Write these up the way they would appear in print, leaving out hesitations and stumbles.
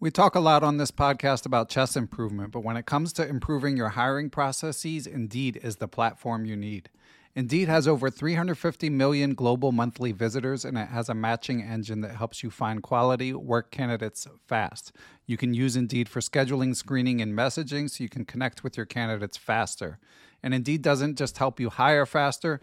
We talk a lot on this podcast about chess improvement, but when it comes to improving your hiring processes, Indeed is the platform you need. Indeed has over 350 million global monthly visitors, and it has a matching engine that helps you find quality work candidates fast. You can use Indeed for scheduling, screening, and messaging so you can connect with your candidates faster. And Indeed doesn't just help you hire faster.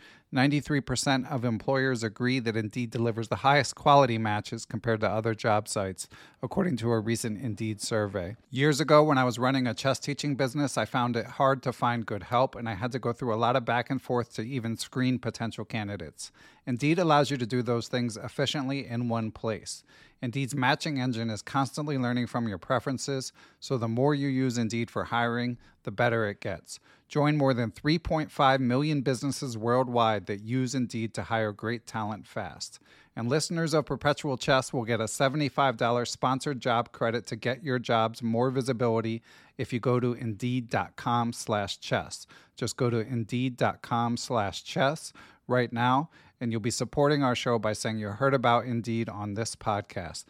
93% of employers agree that Indeed delivers the highest quality matches compared to other job sites, according to a recent Indeed survey. Years ago, when I was running a chess teaching business, I found it hard to find good help, and I had to go through a lot of back and forth to even screen potential candidates. Indeed allows you to do those things efficiently in one place. Indeed's matching engine is constantly learning from your preferences, so the more you use Indeed for hiring, the better it gets. Join more than 3.5 million businesses worldwide that use Indeed to hire great talent fast. And listeners of Perpetual Chess will get a $75 sponsored job credit to get your jobs more visibility if you go to Indeed.com/chess. Just go to Indeed.com/chess right now, and you'll be supporting our show by saying you heard about Indeed on this podcast.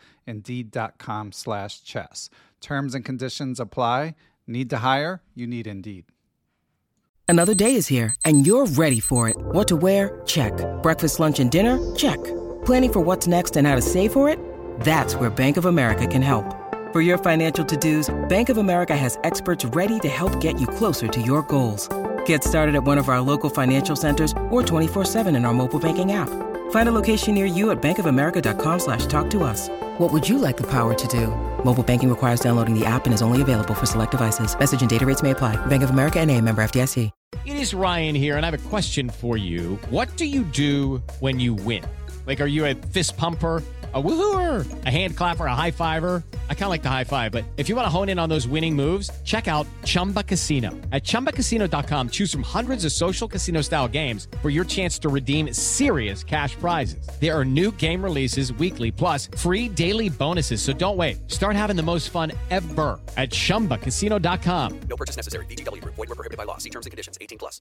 Indeed.com/chess. Terms and conditions apply. Need to hire? You need Indeed. Another day is here, and you're ready for it. What to wear? Check. Breakfast, lunch, and dinner? Check. Planning for what's next and how to save for it? That's where Bank of America can help. For your financial to-dos, Bank of America has experts ready to help get you closer to your goals. Get started at one of our local financial centers or 24/7 in our mobile banking app. Find a location near you at bankofamerica.com/talktous. What would you like the power to do? Mobile banking requires downloading the app and is only available for select devices. Message and data rates may apply. Bank of America N.A., member FDIC. It is Ryan here, and I have a question for you. What do you do when you win? Like, are you a fist pumper, a woohooer, a hand clapper, a high fiver? I kind of like the high five, but if you want to hone in on those winning moves, check out Chumba Casino. At ChumbaCasino.com, choose from hundreds of social casino-style games for your chance to redeem serious cash prizes. There are new game releases weekly, plus free daily bonuses, so don't wait. Start having the most fun ever at ChumbaCasino.com. No purchase necessary. VGW Group. Void where prohibited by law. See terms and conditions. 18+.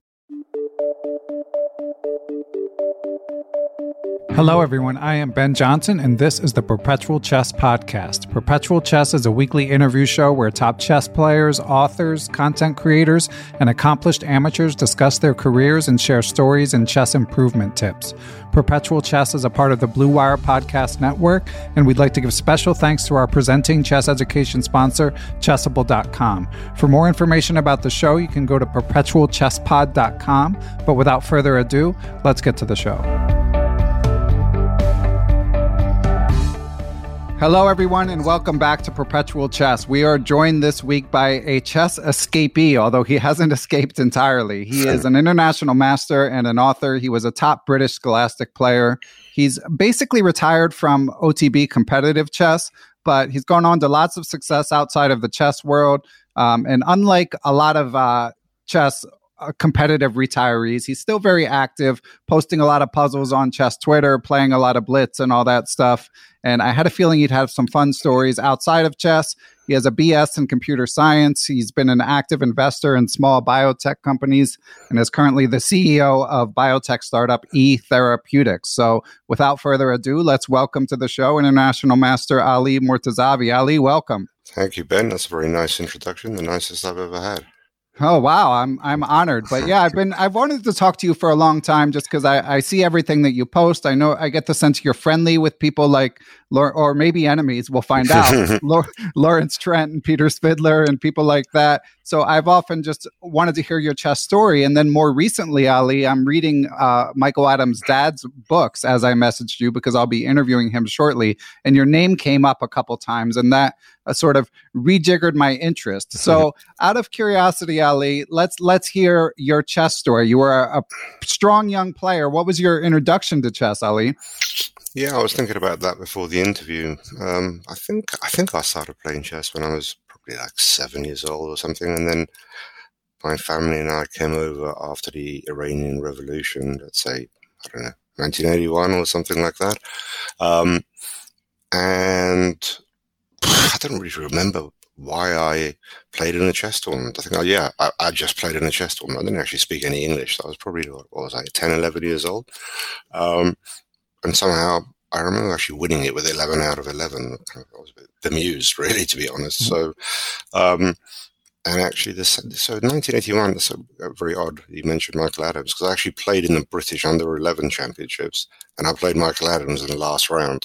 Hello, everyone. I am Ben Johnson, and this is the Perpetual Chess Podcast. Perpetual Chess is a weekly interview show where top chess players, authors, content creators, and accomplished amateurs discuss their careers and share stories and chess improvement tips. Perpetual Chess is a part of the Blue Wire Podcast Network, and we'd like to give special thanks to our presenting chess education sponsor, Chessable.com. For more information about the show, you can go to perpetualchesspod.com. But without further ado, let's get to the show. Hello, everyone, and welcome back to Perpetual Chess. We are joined this week by a chess escapee, although he hasn't escaped entirely. He is an international master and an author. He was a top British Scholastic player. He's basically retired from OTB competitive chess, but he's gone on to lots of success outside of the chess world. And unlike a lot of chess competitive retirees, he's still very active, posting a lot of puzzles on chess Twitter, playing a lot of Blitz and all that stuff. And I had a feeling he'd have some fun stories outside of chess. He has a BS in computer science. He's been an active investor in small biotech companies and is currently the CEO of biotech startup eTherapeutics. So without further ado, let's welcome to the show International Master Ali Mortazavi. Ali, welcome. Thank you, Ben. That's a very nice introduction, the nicest I've ever had. Oh, wow. I'm honored. But yeah, I've wanted to talk to you for a long time just because I see everything that you post. I know I get the sense you're friendly with people like, or maybe enemies, we'll find out. Lawrence Trent and Peter Spidler and people like that. So I've often just wanted to hear your chess story. And then more recently, Ali, I'm reading Michael Adams' dad's books as I messaged you because I'll be interviewing him shortly. And your name came up a couple times and that sort of rejiggered my interest. So out of curiosity, Ali, let's hear your chess story. You were a strong young player. What was your introduction to chess, Ali? Yeah, I was thinking about that before the interview. I think I started playing chess when I was probably like 7 years old or something, and then my family and I came over after the Iranian Revolution, let's say, I don't know, 1981 or something like that. And I don't really remember why I played in a chess tournament. I think, I just played in a chess tournament. I didn't actually speak any English. So I was probably, 10, 11 years old. And somehow I remember actually winning it with 11 out of 11. I was a bit bemused, really, to be honest. So, and actually, so 1981, that's very odd you mentioned Michael Adams, because I actually played in the British Under-11 Championships, and I played Michael Adams in the last round.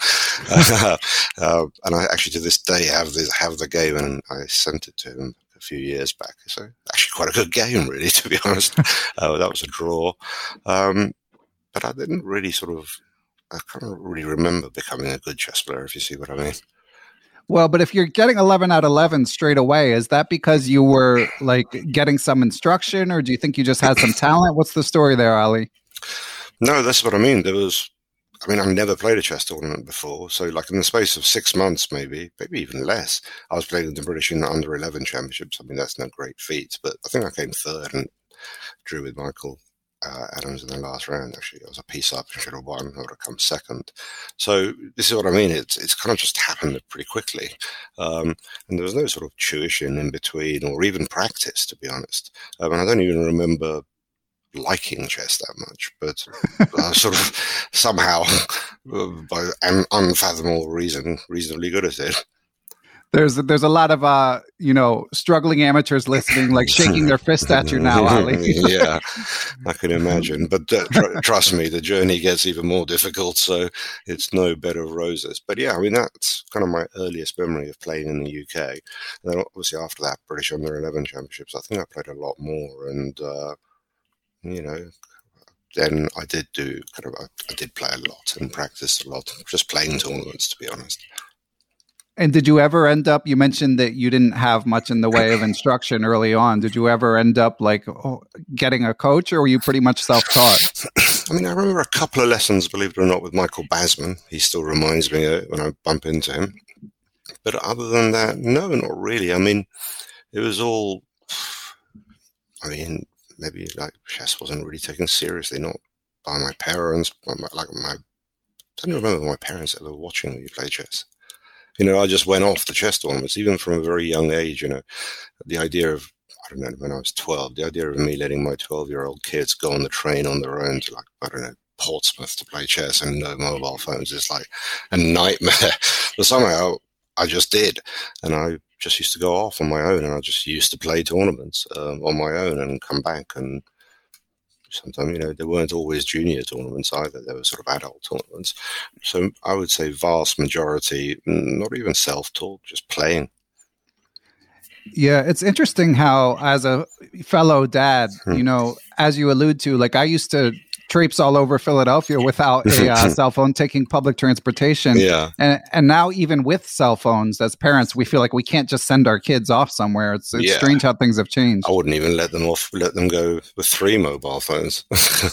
And I actually, to this day, have the game, and I sent it to him a few years back. So actually quite a good game, really, to be honest. That was a draw. But I didn't really I can't really remember becoming a good chess player, if you see what I mean. Well, but if you're getting 11 out of 11 straight away, is that because you were like getting some instruction, or do you think you just had some talent? What's the story there, Ali? No, that's what I mean. I've never played a chess tournament before. So like in the space of 6 months, maybe even less, I was playing in the British Under-11 Championships. I mean, that's no great feat, but I think I came third and drew with Michael Adams in the last round. Actually, I was a piece up and should have won. I would have come second. So this is what I mean. It's kind of just happened pretty quickly, and there was no sort of tuition in between or even practice, to be honest. And I don't even remember liking chess that much, but sort of somehow, by an unfathomable reason, reasonably good at it. There's a lot of struggling amateurs listening, like shaking their fist at you now, Ali. Yeah, I can imagine. But trust me, the journey gets even more difficult, so it's no bed of roses. But yeah, I mean, that's kind of my earliest memory of playing in the UK. And then obviously after that, British Under-11 Championships, I think I played a lot more, and then I did I did play a lot and practice a lot, just playing tournaments, to be honest. And did you ever end up, you mentioned that you didn't have much in the way of instruction early on. Did you ever end up getting a coach, or were you pretty much self-taught? I mean, I remember a couple of lessons, believe it or not, with Michael Basman. He still reminds me of it when I bump into him. But other than that, no, not really. I mean, it was all, maybe like chess wasn't really taken seriously, not by my parents. I don't remember my parents ever watching me play chess. I just went off the chess tournaments, even from a very young age. The idea of, I don't know, when I was 12, the idea of me letting my 12-year-old kids go on the train on their own to Portsmouth to play chess and no mobile phones is like a nightmare. But somehow I just did, and I just used to go off on my own, and I just used to play tournaments on my own and come back. And sometimes, they weren't always junior tournaments either. They were sort of adult tournaments. So I would say vast majority, not even self-taught, just playing. Yeah, it's interesting how, as a fellow dad, as you allude to, like I used to traipse all over Philadelphia without a cell phone, taking public transportation. Yeah. And now even with cell phones, as parents, we feel like we can't just send our kids off somewhere. It's strange how things have changed. I wouldn't even let them go with 3 mobile phones.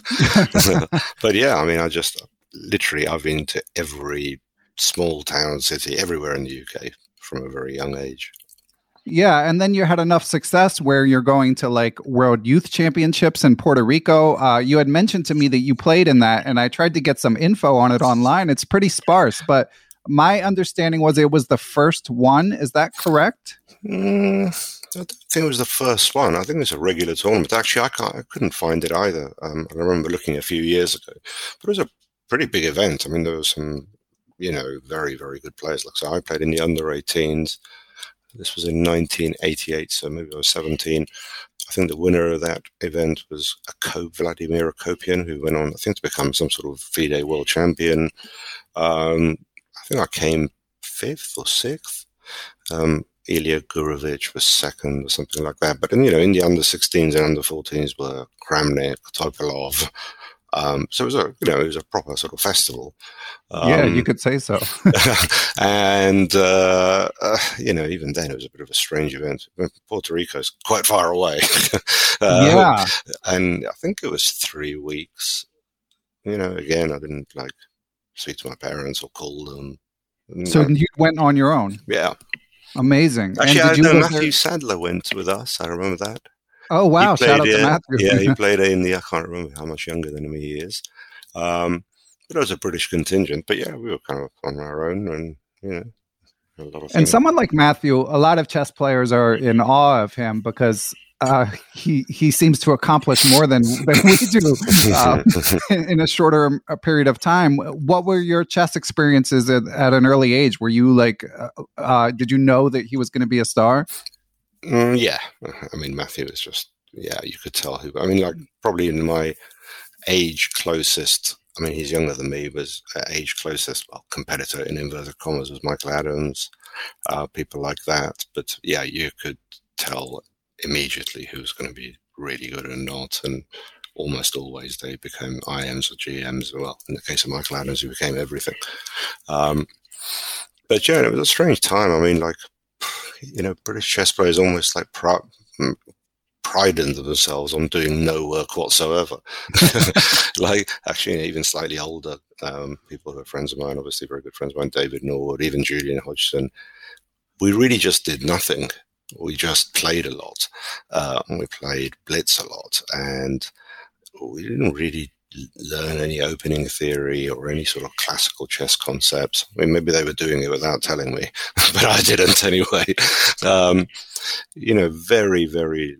But yeah, I mean, I've been to every small town, city, everywhere in the UK from a very young age. Yeah, and then you had enough success where you're going to World Youth Championships in Puerto Rico. You had mentioned to me that you played in that, and I tried to get some info on it online. It's pretty sparse, but my understanding was it was the first one. Is that correct? I don't think it was the first one. I think it was a regular tournament. Actually, I couldn't find it either. I remember looking a few years ago, but it was a pretty big event. I mean, there were some, very, very good players. So I played in the under-18s. This was in 1988, so maybe I was 17. I think the winner of that event was Vladimir Akopian, who went on, I think, to become some sort of FIDE world champion. I think I came 5th or 6th. Ilya Gurevich was 2nd or something like that. But, in the under-16s and under-14s were Kramnik, Topalov. So it was a proper sort of festival. Yeah, you could say so. And, even then it was a bit of a strange event. Puerto Rico's quite far away. Yeah. And I think it was 3 weeks. Again, I didn't speak to my parents or call them. So you went on your own? Yeah. Amazing. Actually, Matthew Sadler went with us. I remember that. Oh, wow. Shout out to Matthew. Yeah, he played in I can't remember how much younger than me he is. But it was a British contingent. But yeah, we were kind of on our own and, a lot of things. And someone like Matthew, a lot of chess players are in awe of him because he seems to accomplish more than we do in a shorter period of time. What were your chess experiences at an early age? Were you like, did you know that he was going to be a star? Yeah. I mean, Matthew was just, you could tell who. I mean, like probably in my age closest, I mean, he's younger than me, was age closest competitor in inverted commas was Michael Adams, people like that. But yeah, you could tell immediately who's going to be really good and not, and almost always they became IMs or GMs. Well, in the case of Michael Adams, he became everything. But yeah, it was a strange time. I mean, like, British chess players almost like prided themselves on doing no work whatsoever. Like, actually, even slightly older people who are friends of mine, obviously very good friends of mine, David Norwood, even Julian Hodgson, we really just did nothing. We just played a lot. We played Blitz a lot, and we didn't really learn any opening theory or any sort of classical chess concepts. I mean, maybe they were doing it without telling me, but I didn't anyway. Very, very,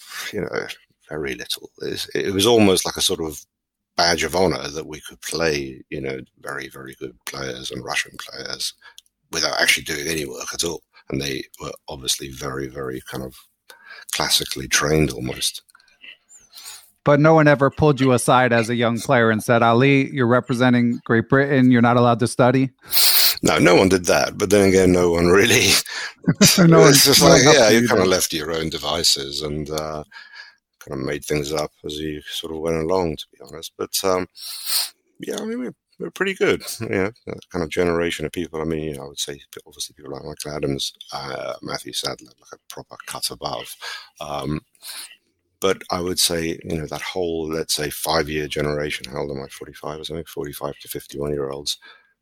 very little. It was almost like a sort of badge of honor that we could play, very, very good players and Russian players without actually doing any work at all. And they were obviously very, very kind of classically trained almost. But no one ever pulled you aside as a young player and said, Ali, you're representing Great Britain, you're not allowed to study? No one did that. But then again, no one really. It's just like, you kind of left to your own devices and kind of made things up as you sort of went along, to be honest. But I mean, we're pretty good. That kind of generation of people. I mean, I would say obviously people like Michael Adams, Matthew Sadler, like a proper cut above. But I would say, that whole, let's say, 5-year generation, how old am I, 45 or something, 45 to 51-year-olds,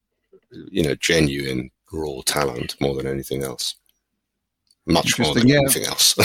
genuine raw talent more than anything else. Much more than anything else.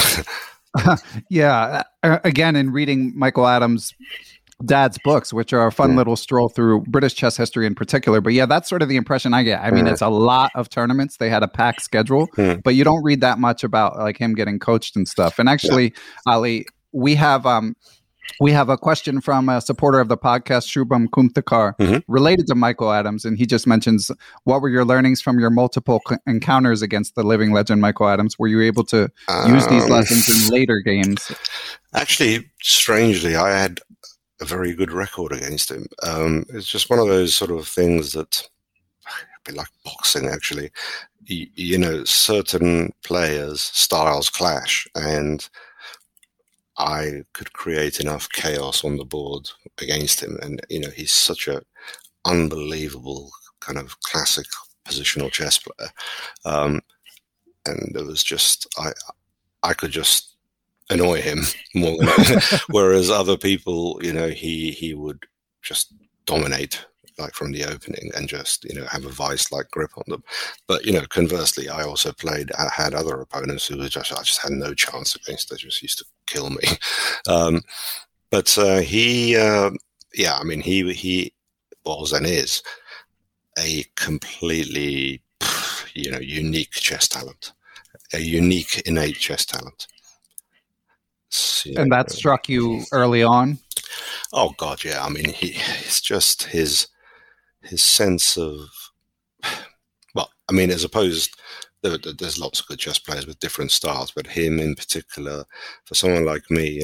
Yeah. Again, in reading Michael Adams' dad's books, which are a fun little stroll through British chess history in particular. But yeah, that's sort of the impression I get. I mean, it's a lot of tournaments. They had a packed schedule, but you don't read that much about like him getting coached and stuff. And actually, Ali, we have a question from a supporter of the podcast, Shubham Kumthekar, related to Michael Adams. And he just mentions, what were your learnings from your multiple encounters against the living legend, Michael Adams? Were you able to use these lessons in later games? Actually, strangely, I had a very good record against him. It's just one of those sort of things that, a bit like boxing, actually. Certain players' styles clash, and I could create enough chaos on the board against him. And, he's such a unbelievable kind of classic positional chess player. And it was just, I could just annoy him more than whereas other people, he would just dominate like from the opening and just, have a vice-like grip on them. But, conversely, I also had other opponents who I just had no chance against. They just used to kill me. But he was and is a completely, unique chess talent, a unique innate chess talent. And that struck you early on? Oh God, yeah. I mean, it's just his sense of, as opposed, there's lots of good chess players with different styles, but him in particular, for someone like me,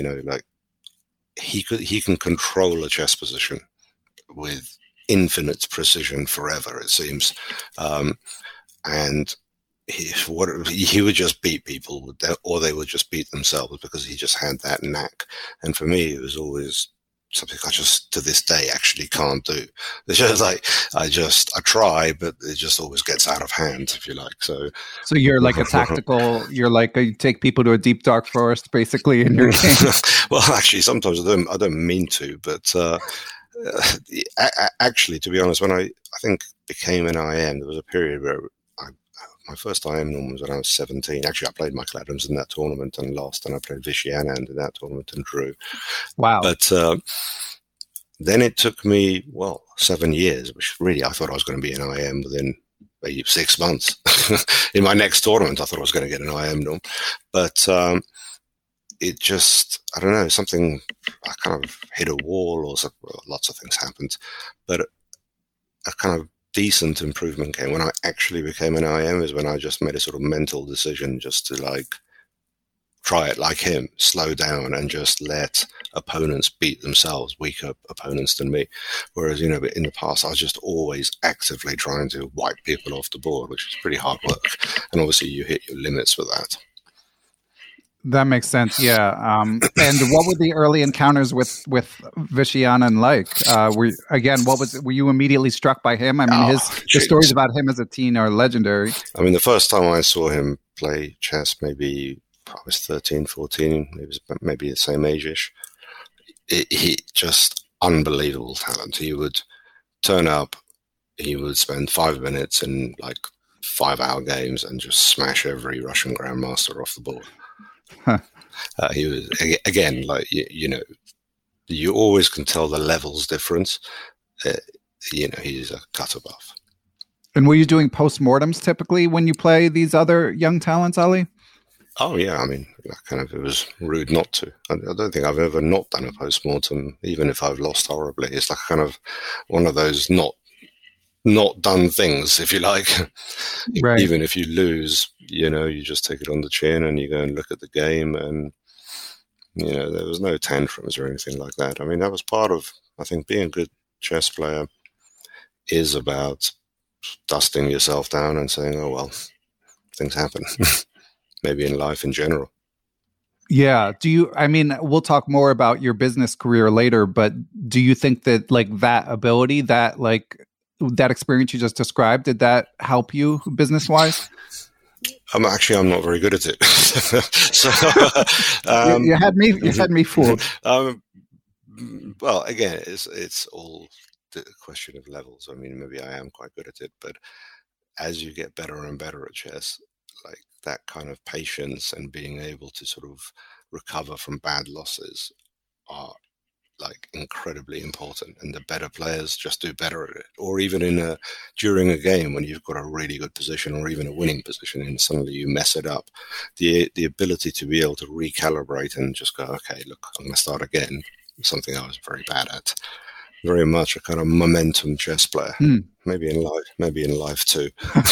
he can control a chess position with infinite precision forever, it seems, and he would just beat people, or they would just beat themselves because he just had that knack. And for me, it was always something I just to this day actually can't do. It's just like I try, but it just always gets out of hand, if you like. So you're like a tactical. You're like you take people to a deep dark forest, basically, in your game. Well, actually, sometimes I don't mean to, but actually, to be honest, when I think became an IM, there was a period where my first IM norm was when I was 17. Actually, I played Michael Adams in that tournament and lost, and I played Vishy Anand in that tournament and drew. Wow. But then it took me, 7 years, which really I thought I was going to be an IM within maybe 6 months. In my next tournament, I thought I was going to get an IM norm. But it just, I don't know, something, I kind of hit a wall or something, well, lots of things happened, but a kind of decent improvement came when I actually became an IM, is when I just made a sort of mental decision just to like try it like him, slow down and just let opponents beat themselves, weaker opponents than me. Whereas, in the past, I was just always actively trying to wipe people off the board, which is pretty hard work. And obviously you hit your limits with that. That makes sense. Yeah. And what were the early encounters with Visciana like? Were you immediately struck by him? I mean, the stories about him as a teen are legendary. I mean, the first time I saw him play chess, maybe I was 13, 14, he was maybe the same age-ish. He just unbelievable talent. He would turn up, he would spend 5 minutes in like 5-hour games and just smash every Russian grandmaster off the board. Huh. He was, again, like, you always can tell the levels difference. He's a cut above. And were you doing postmortems typically when you play these other young talents, Ali? Oh, yeah. I mean, it was rude not to. I don't think I've ever not done a postmortem, even if I've lost horribly. It's like kind of one of those not done things, if you like. Right. Even if you lose, you just take it on the chin and you go and look at the game, and there was no tantrums or anything like that. I mean, that was part of, I think, being a good chess player is about dusting yourself down and saying, oh, well, things happen. Maybe in life in general. Yeah. We'll talk more about your business career later, but do you think that that ability, that experience you just described, did that help you business-wise? I'm not very good at it. So you had me fooled. Well, again, it's all the question of levels. I mean, maybe I am quite good at it, but as you get better and better at chess, like that kind of patience and being able to sort of recover from bad losses are like incredibly important, and the better players just do better at it. Or even during a game when you've got a really good position or even a winning position and suddenly you mess it up, the ability to be able to recalibrate and just go, okay, look, I'm going to start again, something I was very bad at. Very much a kind of momentum chess player. Maybe in life too.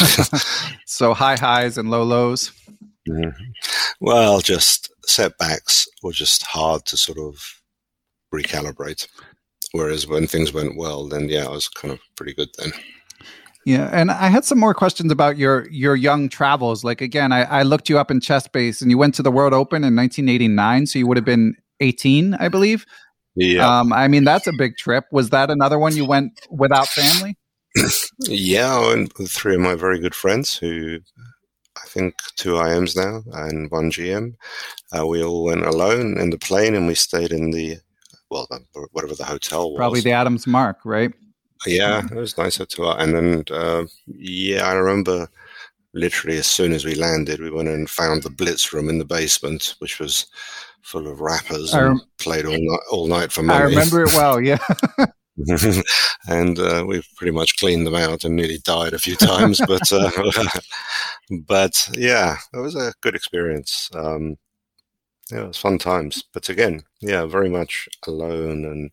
So high highs and low lows. Mm-hmm. Well, just setbacks were just hard to sort of recalibrate. Whereas when things went well, then I was kind of pretty good then. Yeah, and I had some more questions about your young travels. Like, again, I looked you up in ChessBase, and you went to the World Open in 1989, so you would have been 18, I believe. Yeah. That's a big trip. Was that another one you went without family? Yeah, I went with 3 of my very good friends who, I think 2 IMs now and 1 GM. We all went alone in the plane, and we stayed in whatever the hotel was. Probably the Adams Mark, right? Yeah, it was nice hotel. And then, I remember literally as soon as we landed, we went and found the Blitz room in the basement, which was full of rappers and played all night for money. I remember it well, yeah. And we've pretty much cleaned them out and nearly died a few times, but yeah, it was a good experience. It was fun times, but again, very much alone. And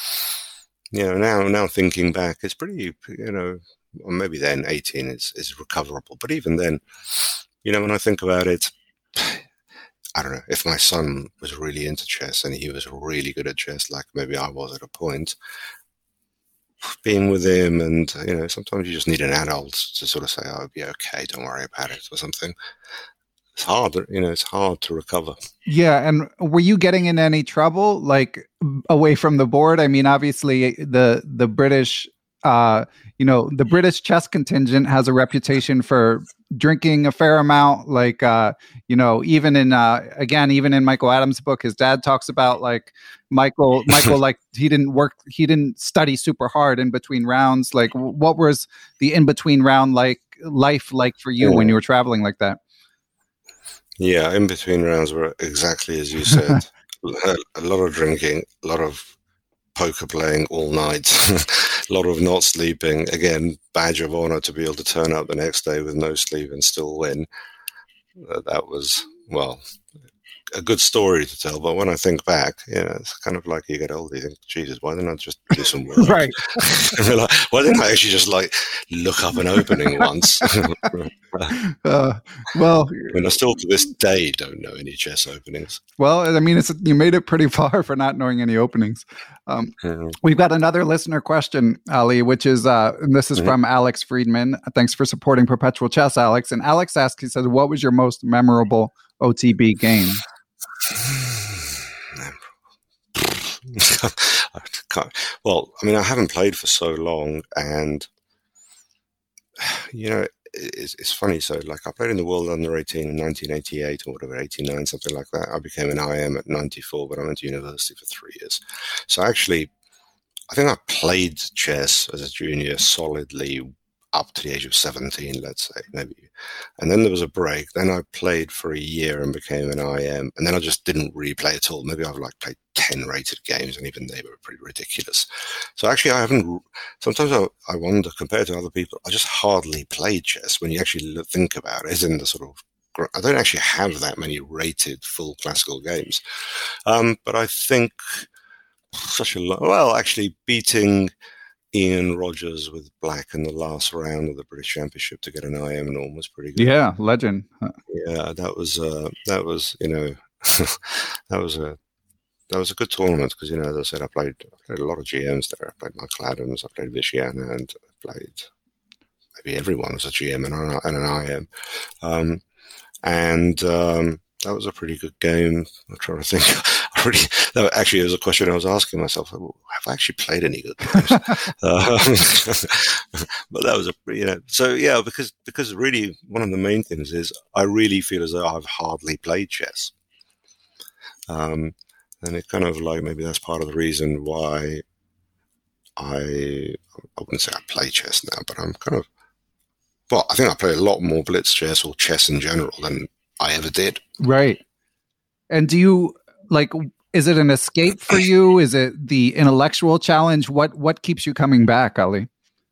now thinking back, it's pretty, maybe then 18 is recoverable, but even then, when I think about it, I don't know, if my son was really into chess and he was really good at chess, like maybe I was at a point, being with him, and sometimes you just need an adult to sort of say, "Oh, it'll be okay, don't worry about it," or something. It's hard, it's hard to recover. Yeah, and were you getting in any trouble, like away from the board? I mean, obviously the British, the British chess contingent has a reputation for drinking a fair amount. Like, even in Michael Adams' book, his dad talks about like Michael, like he didn't study super hard in between rounds. Like, what was the in between round life like for you when you were traveling like that? Yeah, in between rounds were exactly as you said. A lot of drinking, a lot of poker playing all night, a lot of not sleeping. Again, badge of honor to be able to turn up the next day with no sleep and still win. that was, well, a good story to tell. But when I think back, it's kind of like you get older, you think, Jesus, why didn't I just do some work? Right. Like, why didn't I actually just look up an opening once? Well, I still to this day don't know any chess openings. Well, I mean, you made it pretty far for not knowing any openings. We've got another listener question, Ali, which is, and this is from Alex Friedman. Thanks for supporting Perpetual Chess, Alex. And Alex asked, he said, what was your most memorable OTB game? Well, I mean, I haven't played for so long, and it's funny. So, I played in the World Under 18 in 1988 or whatever, 89, something like that. I became an IM at 94, but I went to university for 3 years. So, actually, I think I played chess as a junior solidly up to the age of 17, let's say, maybe. And then there was a break. Then I played for a year and became an IM. And then I just didn't really play at all. Maybe I've played 10 rated games, and even they were pretty ridiculous. So actually, sometimes I wonder, compared to other people, I just hardly played chess when you actually think about it. As in I don't actually have that many rated full classical games. But I think actually beating Ian Rogers with black in the last round of the British Championship to get an IM norm was pretty good. Yeah, legend. Yeah, that was that was a good tournament because as I said, I played a lot of GMs there. I played Michael Adams, I played Visciana, and I played maybe everyone as a GM and an IM. That was a pretty good game. I'm trying to think. Actually, it was a question I was asking myself. Have I actually played any good games? But that was So yeah, because really one of the main things is I really feel as though I've hardly played chess. And it kind of maybe that's part of the reason why I wouldn't say I play chess now, but I'm kind of, I think I play a lot more blitz chess or chess in general than I ever did. Right. And do you is it an escape for you? Is it the intellectual challenge? What keeps you coming back, Ali?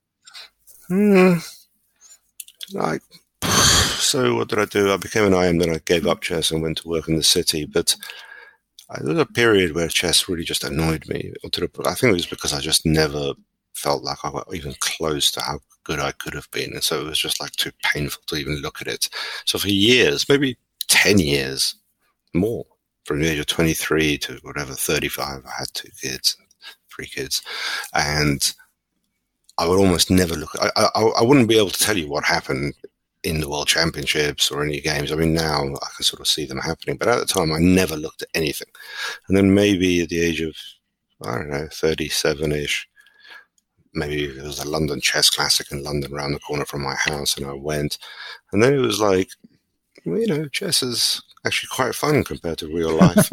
So what did I do? I became an IM, then I gave up chess and went to work in the city. But there was a period where chess really just annoyed me. I think it was because I just never felt like I was even close to how good I could have been. And so it was just too painful to even look at it. So for years, maybe 10 years more, from the age of 23 to 35, I had 3 kids. And I would almost never look. I wouldn't be able to tell you what happened in the World Championships or any games. I mean, now I can sort of see them happening. But at the time, I never looked at anything. And then maybe at the age of, 37-ish, maybe there was a London Chess Classic in London around the corner from my house, and I went. And then it was chess is actually quite fun compared to real life.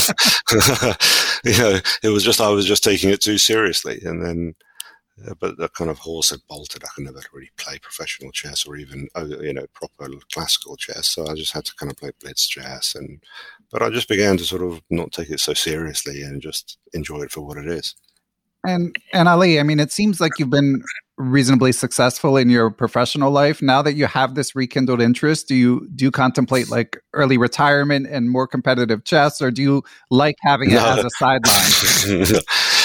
It was just, I was just taking it too seriously. And then, but the kind of horse had bolted. I could never really play professional chess or even, proper classical chess. So I just had to kind of play blitz chess. But I just began to sort of not take it so seriously and just enjoy it for what it is. And Ali, I mean, it seems like you've been reasonably successful in your professional life. Now that you have this rekindled interest, do you contemplate early retirement and more competitive chess, or do you like having it as a sideline?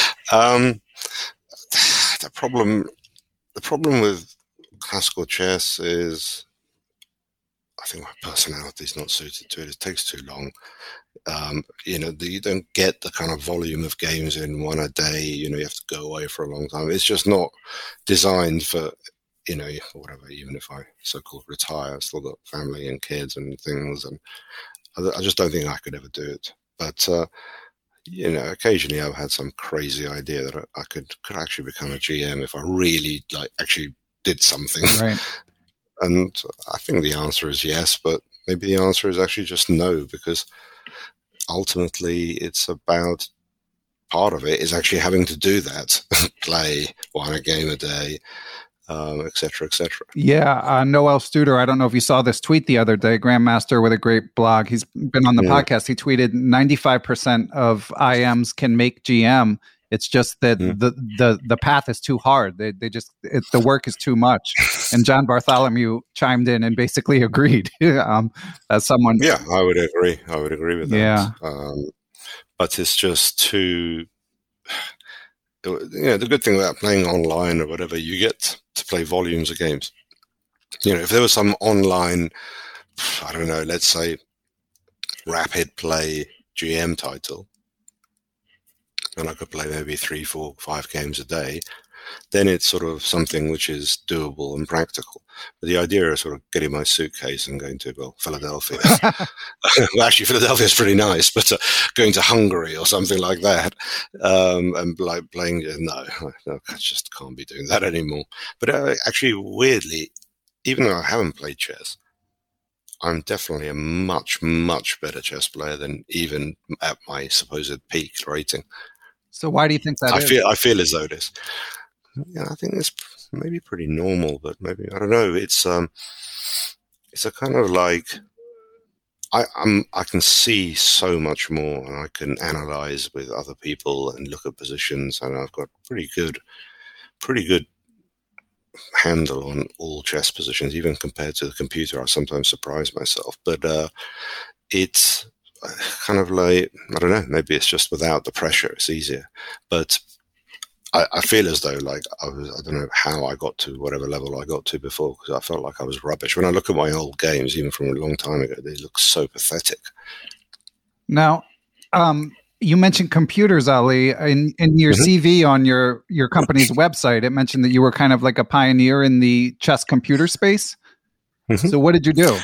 The problem with classical chess is, I think my personality is not suited to it. It takes too long. You don't get the kind of volume of games in one a day. You have to go away for a long time. It's just not designed for, whatever, even if I so-called retire, I've still got family and kids and things. And I just don't think I could ever do it. But, occasionally I've had some crazy idea that I could actually become a GM if I really actually did something. Right. And I think the answer is yes, but maybe the answer is actually just no, because ultimately it's about, part of it is actually having to do that, play one game a day, et cetera, et cetera. Yeah. Noel Studer, I don't know if you saw this tweet the other day, Grandmaster with a great blog. He's been on the podcast. He tweeted 95% of IMs can make GM. It's just that the path is too hard. The work is too much. And John Bartholomew chimed in and basically agreed. As someone, yeah, I would agree. I would agree with that. Yeah. But it's just too. The good thing about playing online or whatever, you get to play volumes of games. If there was some online, I don't know, let's say rapid play GM title, and I could play maybe 3, 4, 5 games a day, then it's sort of something which is doable and practical. But the idea of sort of getting my suitcase and going to, Philadelphia. Well, actually, Philadelphia is pretty nice, but going to Hungary or something like that, and like playing, no, I just can't be doing that anymore. But actually, weirdly, even though I haven't played chess, I'm definitely a much, much better chess player than even at my supposed peak rating. So why do you think that I feel as though it is. Yeah, I think it's maybe pretty normal, but maybe, I don't know. It's a kind of like, I can see so much more, and I can analyze with other people and look at positions, and I've got pretty good handle on all chess positions, even compared to the computer. I sometimes surprise myself, but it's kind of like, I don't know, maybe it's just without the pressure, it's easier. But I feel as though like I don't know how I got to whatever level I got to before, because I felt like I was rubbish. When I look at my old games, even from a long time ago, they look so pathetic. Now, you mentioned computers, Ali. In your CV on your company's website, it mentioned that you were kind of like a pioneer in the chess computer space. So what did you do?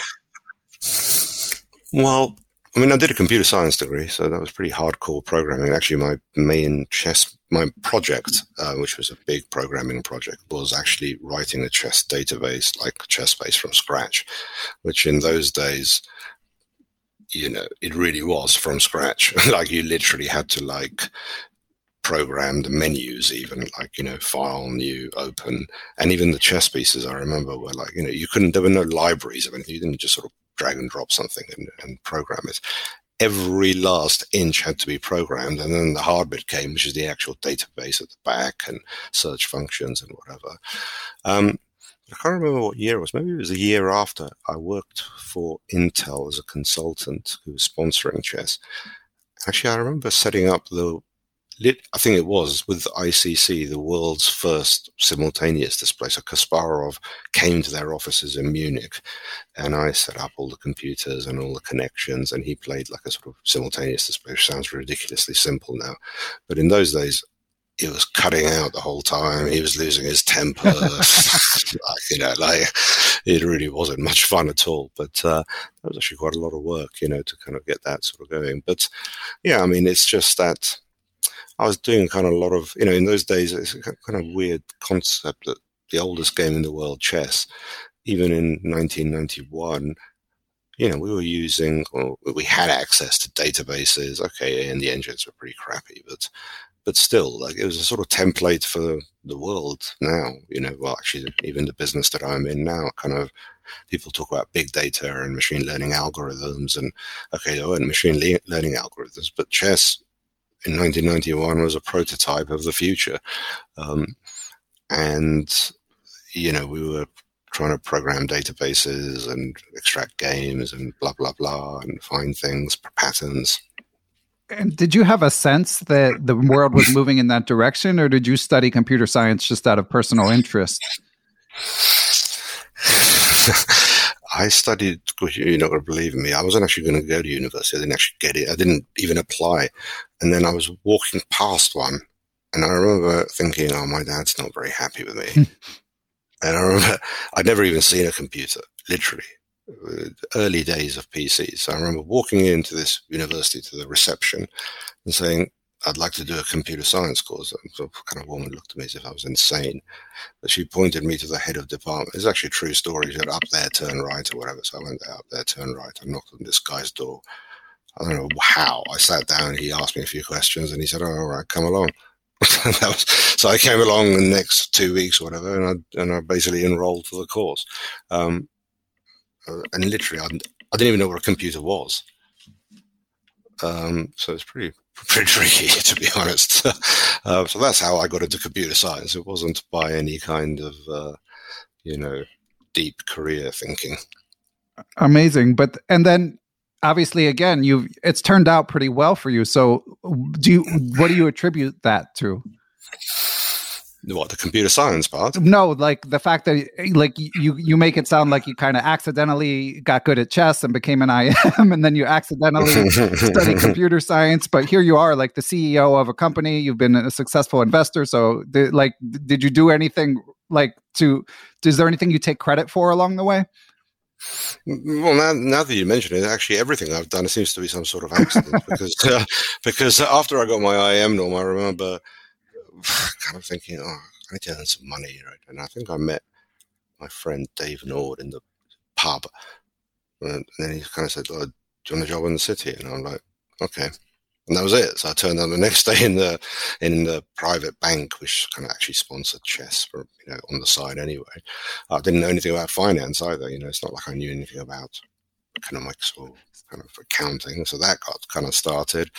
Well, I mean, I did a computer science degree, so that was pretty hardcore programming. Actually, my project, which was a big programming project, was actually writing a chess database, like ChessBase from scratch, which in those days, it really was from scratch. Like you literally had to program the menus, even file, new, open, and even the chess pieces I remember were there were no libraries of anything. You didn't just sort of drag and drop something and program it. Every last inch had to be programmed, and then the hard bit came, which is the actual database at the back and search functions and whatever. I can't remember what year it was. Maybe it was a year after I worked for Intel as a consultant who was sponsoring chess. Actually, I remember setting up I think it was with ICC, the world's first simultaneous display. So Kasparov came to their offices in Munich, and I set up all the computers and all the connections, and he played like a sort of simultaneous display, which sounds ridiculously simple now. But in those days, he was cutting out the whole time. He was losing his temper. It really wasn't much fun at all. But that was actually quite a lot of work, to kind of get that sort of going. But yeah, I mean, it's just that I was doing kind of a lot of, in those days, it's a kind of weird concept that the oldest game in the world, chess, even in 1991, we had access to databases. Okay, and the engines were pretty crappy, but still, it was a sort of template for the world now, actually, even the business that I'm in now, kind of, people talk about big data and machine learning algorithms, and okay, there weren't machine learning algorithms, but chess in 1991 was a prototype of the future. And, we were trying to program databases and extract games and blah, blah, blah, and find things, patterns. And did you have a sense that the world was moving in that direction, or did you study computer science just out of personal interest? I studied, you're not going to believe me, I wasn't actually going to go to university. I didn't actually get it. I didn't even apply. And then I was walking past one, and I remember thinking, oh, my dad's not very happy with me. And I remember I'd never even seen a computer, literally. Early days of PCs. So I remember walking into this university to the reception and saying, I'd like to do a computer science course. And the kind of woman looked at me as if I was insane. But she pointed me to the head of department. It's actually a true story. She said, up there, turn right, or whatever. So I went there, up there, turn right. I knocked on this guy's door. I don't know how. I sat down, he asked me a few questions, and he said, oh, all right, come along. So I came along the next 2 weeks or whatever, and I basically enrolled for the course. And literally, I didn't even know what a computer was. So it's pretty tricky, to be honest. So that's how I got into computer science. It wasn't by any kind of, deep career thinking. Amazing. And then obviously, again, it's turned out pretty well for you. So what do you attribute that to? What, the computer science part? No, like the fact that like you make it sound like you kind of accidentally got good at chess and became an IM, and then you accidentally studied computer science. But here you are, like the CEO of a company. You've been a successful investor. So, did you do anything is there anything you take credit for along the way? Well, now that you mention it, actually everything I've done seems to be some sort of accident because after I got my IM norm, I remember kind of thinking, I need to earn some money, right? And I think I met my friend Dave Nord in the pub, and then he kind of said, "Do you want a job in the city?" And I'm like, "Okay." And that was it. So I turned on the next day in the private bank, which kind of actually sponsored chess for, on the side anyway. I didn't know anything about finance either. It's not like I knew anything about economics or kind of accounting. So that got kind of started.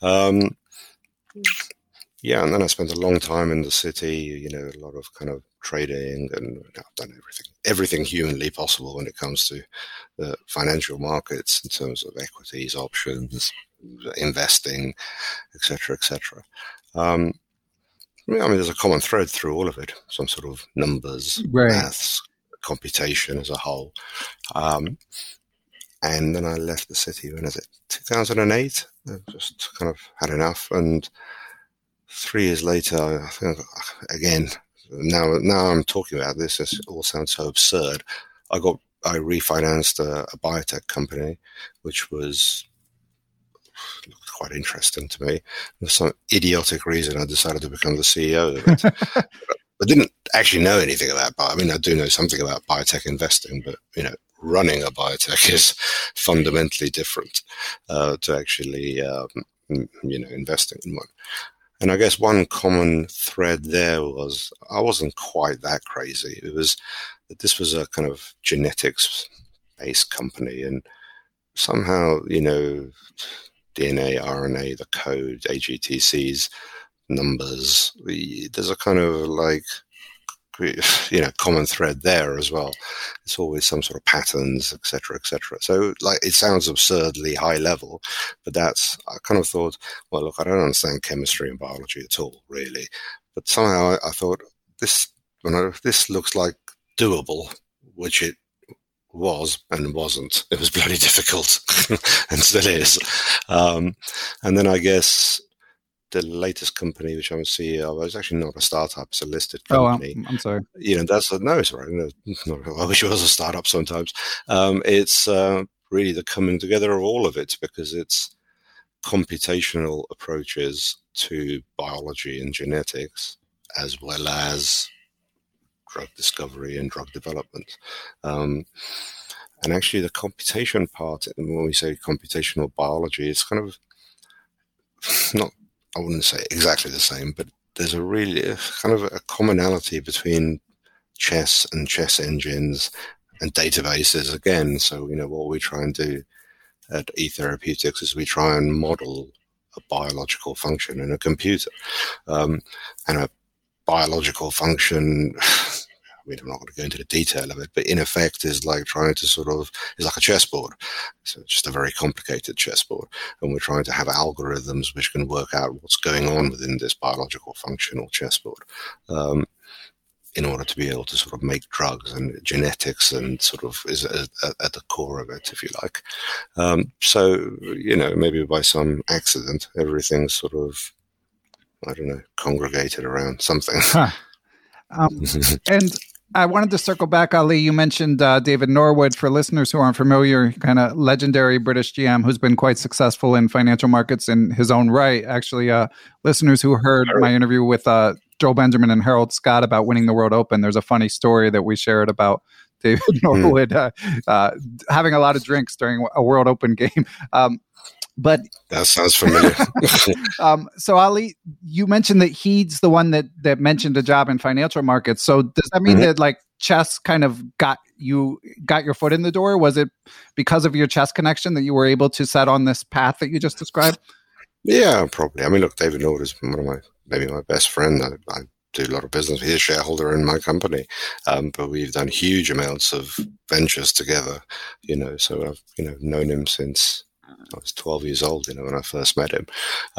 Yeah, and then I spent a long time in the city, a lot of kind of trading, and I've done everything humanly possible when it comes to the financial markets in terms of equities, options, investing, etc., etc. There's a common thread through all of it, some sort of numbers, right, maths, computation as a whole. And then I left the city, when is it, 2008? I just kind of had enough, and 3 years later, I think, again, now I'm talking about this, it all sounds so absurd. I refinanced a biotech company, which looked quite interesting to me. For some idiotic reason, I decided to become the CEO of it. I didn't actually know anything about I do know something about biotech investing, but, running a biotech is fundamentally different to actually, investing in one. And I guess one common thread there was I wasn't quite that crazy. It was that this was a kind of genetics-based company, and somehow, DNA, RNA, the code, AGTCs, numbers, there's a kind of common thread there as well. It's always some sort of patterns, etc., etc. So, it sounds absurdly high level, but I kind of thought, well, look, I don't understand chemistry and biology at all, really. But somehow I thought this looks like doable, which it was and wasn't. It was bloody difficult and still is. And then I guess the latest company, which I'm a CEO of, was actually not a startup; it's a listed company. Oh, I'm sorry. No, it's all right. I wish it was a startup sometimes. It's really the coming together of all of it, because it's computational approaches to biology and genetics, as well as drug discovery and drug development. And actually, the computation part, when we say computational biology, it's kind of not, I wouldn't say exactly the same, but there's a really kind of a commonality between chess and chess engines and databases again. So, what we try and do at eTherapeutics is we try and model a biological function in a computer. And a biological function, I'm not going to go into the detail of it, but in effect is like trying to is like a chessboard. So it's just a very complicated chessboard. And we're trying to have algorithms which can work out what's going on within this biological functional chessboard in order to be able to sort of make drugs, and genetics and sort of is at the core of it, if you like. So, maybe by some accident, everything's sort of, I don't know, congregated around something. Huh. And I wanted to circle back, Ali. You mentioned David Norwood. For listeners who aren't familiar, kind of legendary British GM who's been quite successful in financial markets in his own right. Actually, listeners who heard my interview with Joel Benjamin and Harold Scott about winning the World Open, there's a funny story that we shared about David Norwood having a lot of drinks during a World Open game. But that sounds familiar. So Ali, you mentioned that he's the one that mentioned a job in financial markets. So does that mean that chess kind of got your foot in the door? Was it because of your chess connection that you were able to set on this path that you just described? Yeah, probably. I mean, look, David Norwood is one of my maybe my best friend. I do a lot of business. He's a shareholder in my company, but we've done huge amounts of ventures together, so I've, known him since I was 12 years old, when I first met him.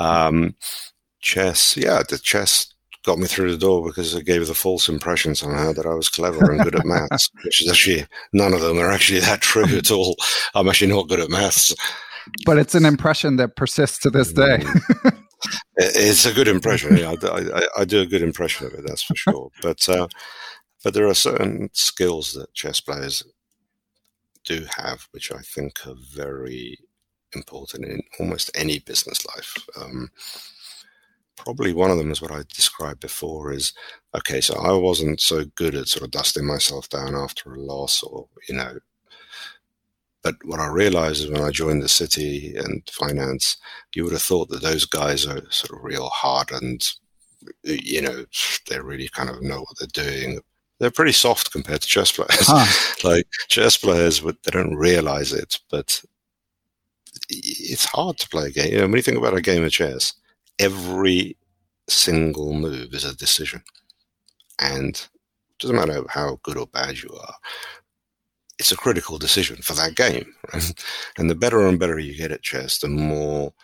The chess got me through the door because it gave the false impression somehow that I was clever and good at maths, which is actually, none of them are actually that true at all. I'm actually not good at maths. But it's an impression that persists to this day. It's a good impression. Yeah, I do a good impression of it, that's for sure. But there are certain skills that chess players do have, which I think are very important in almost any business life. Probably one of them is what I described before is, okay, so I wasn't so good at sort of dusting myself down after a loss or, but what I realized is when I joined the city and finance, you would have thought that those guys are sort of real hardened, they really kind of know what they're doing. They're pretty soft compared to chess players. Like chess players, they don't realize it, but it's hard to play a game. When you think about a game of chess, every single move is a decision. And it doesn't matter how good or bad you are, it's a critical decision for that game. Right? And the better and better you get at chess, the more,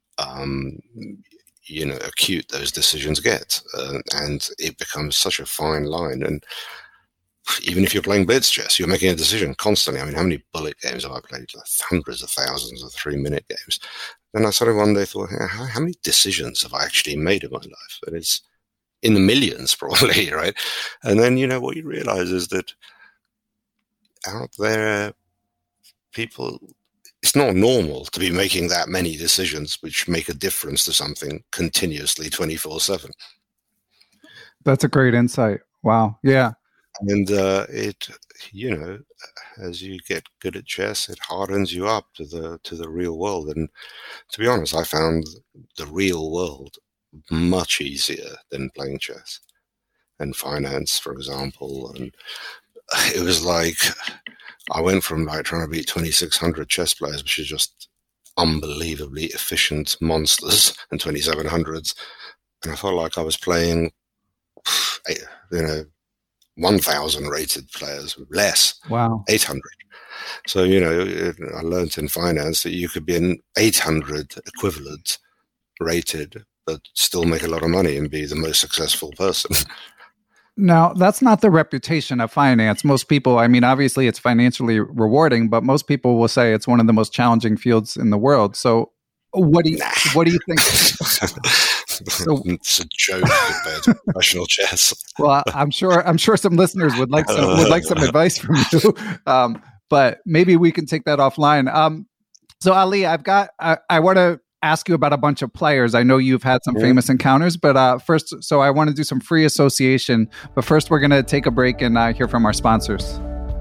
acute those decisions get. And it becomes such a fine line. And even if you're playing blitz chess, you're making a decision constantly. I mean, how many bullet games have I played? Like hundreds of thousands of 3-minute games. Then I sort of one day thought, how many decisions have I actually made in my life? And it's in the millions probably, right? And then, what you realize is that out there, people, it's not normal to be making that many decisions which make a difference to something continuously 24/7. That's a great insight. Wow. Yeah. And as you get good at chess, it hardens you up to the real world. And to be honest, I found the real world much easier than playing chess and finance, for example. And it was like I went from like trying to beat 2,600 chess players, which is just unbelievably efficient monsters, and 2,700s, and I felt like I was playing, 1,000 rated players, less. Wow. 800. So, I learned in finance that you could be an 800 equivalent rated, but still make a lot of money and be the most successful person. Now, that's not the reputation of finance. Most people, obviously it's financially rewarding, but most people will say it's one of the most challenging fields in the world. So what do you think? It's a joke compared to professional chess. Well, I'm sure some listeners would like some advice from you. But maybe we can take that offline. So Ali, I want to ask you about a bunch of players. I know you've had some famous encounters, but first, so I want to do some free association. But first, we're going to take a break and hear from our sponsors.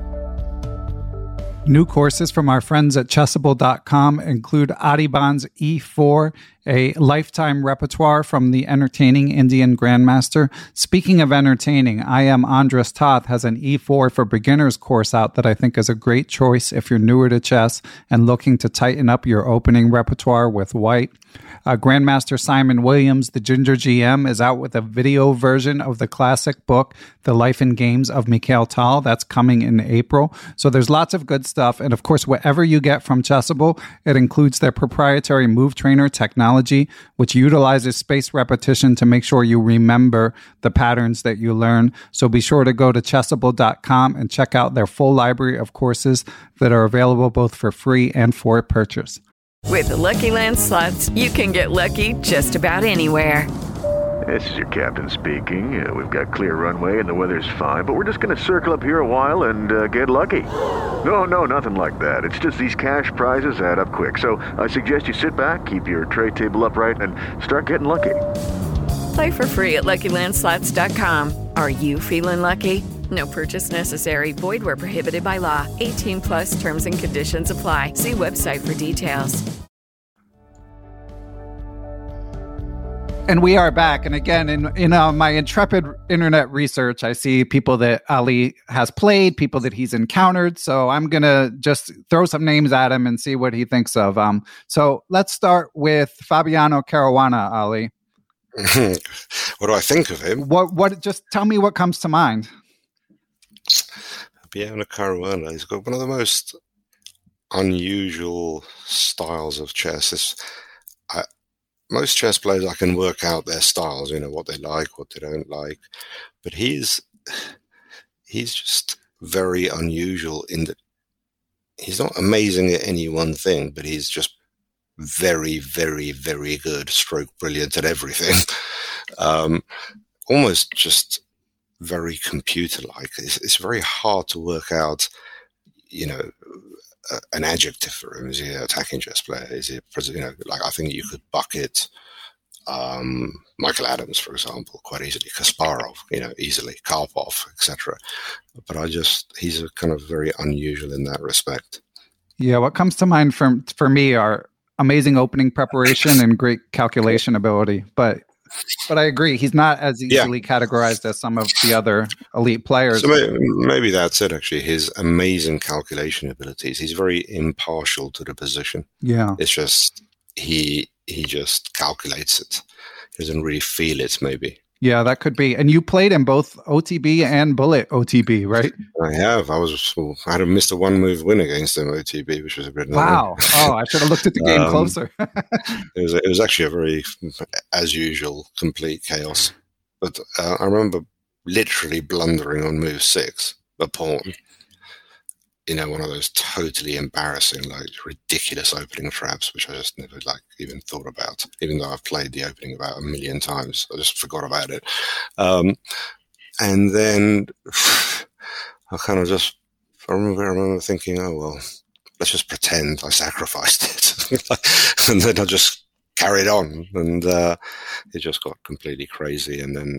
New courses from our friends at Chessable.com include Adiban's E4, a lifetime repertoire from the entertaining Indian Grandmaster. Speaking of entertaining, I Am Andras Toth has an E4 for beginners course out that I think is a great choice if you're newer to chess and looking to tighten up your opening repertoire with white. Grandmaster Simon Williams, the Ginger GM, is out with a video version of the classic book, The Life and Games of Mikhail Tal. That's coming in April. So there's lots of good stuff. And of course, whatever you get from Chessable, it includes their proprietary Move Trainer technology, which utilizes spaced repetition to make sure you remember the patterns that you learn. So be sure to go to Chessable.com and check out their full library of courses that are available both for free and for purchase. With the Lucky Land Slots, you can get lucky just about anywhere. This is your captain speaking. We've got clear runway and the weather's fine, but we're just going to circle up here a while and get lucky. No, nothing like that. It's just these cash prizes add up quick. So I suggest you sit back, keep your tray table upright, and start getting lucky. Play for free at LuckyLandSlots.com. Are you feeling lucky? No purchase necessary. Void where prohibited by law. 18+ terms and conditions apply. See website for details. And we are back. And again, in my intrepid internet research, I see people that Ali has played, people that he's encountered. So I'm going to just throw some names at him and see what he thinks of. So let's start with Fabiano Caruana, Ali. What do I think of him? What? Just tell me what comes to mind. Biana Caruana, he's got one of the most unusual styles of chess. Most chess players, I can work out their styles, what they like, what they don't like. But he's just very unusual in that he's not amazing at any one thing, but he's just very, very, very good, stroke brilliant at everything. Almost just very computer-like. It's very hard to work out, an adjective for him. Is he an attacking chess player? Is he, I think you could bucket Michael Adams, for example, quite easily. Kasparov, easily. Karpov, etc. But he's a kind of very unusual in that respect. Yeah, what comes to mind for me are amazing opening preparation and great calculation ability. But I agree, he's not as easily categorized as some of the other elite players. So maybe that's it, actually. His amazing calculation abilities. He's very impartial to the position. Yeah. It's just, he just calculates it. He doesn't really feel it, maybe. Yeah, that could be. And you played in both OTB and Bullet OTB, right? I have. I had a Mr. One Move win against him OTB, which was a bit annoying. Wow. Oh, I should have looked at the game closer. It was actually a very, as usual, complete chaos. But I remember literally blundering on move 6, a pawn. One of those totally embarrassing, ridiculous opening traps, which I just never even thought about. Even though I've played the opening about 1 million times, I just forgot about it. And then I remember thinking, oh well, let's just pretend I sacrificed it, and then I just carried on, and it just got completely crazy. And then,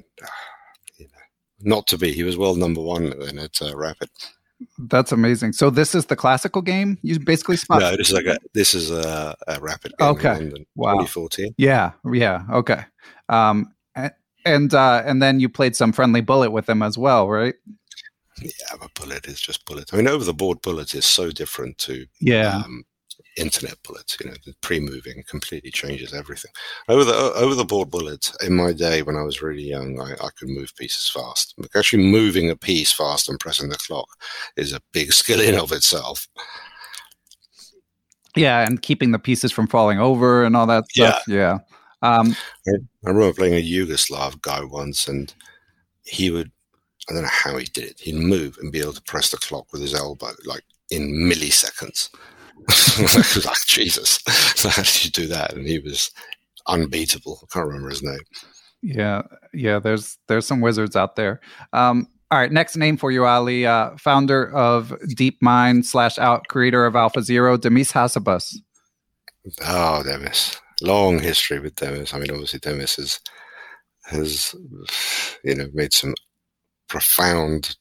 not to be, he was world number 1 then at Rapid. That's amazing. So this is the classical game? You basically spot. No, this is a Rapid game in London, 2014. Yeah. Okay. And then you played some friendly Bullet with them as well, right? Yeah, but Bullet is just Bullet. I mean, over the board Bullet is so different to internet Bullet. The pre-moving completely changes everything. Over the board Bullet, in my day when I was really young, I could move pieces fast. Actually, moving a piece fast and pressing the clock is a big skill in of itself. Yeah, and keeping the pieces from falling over and all that stuff. Yeah. I remember playing a Yugoslav guy once, and he would, I don't know how he did it, he'd move and be able to press the clock with his elbow, in milliseconds. Like, Jesus, how did you do that? And he was unbeatable. I can't remember his name. Yeah. There's some wizards out there. All right, next name for you, Ali. Founder of DeepMind / out creator of AlphaZero, Demis Hassabis. Oh, Demis. Long history with Demis. I mean, obviously Demis has made some profound,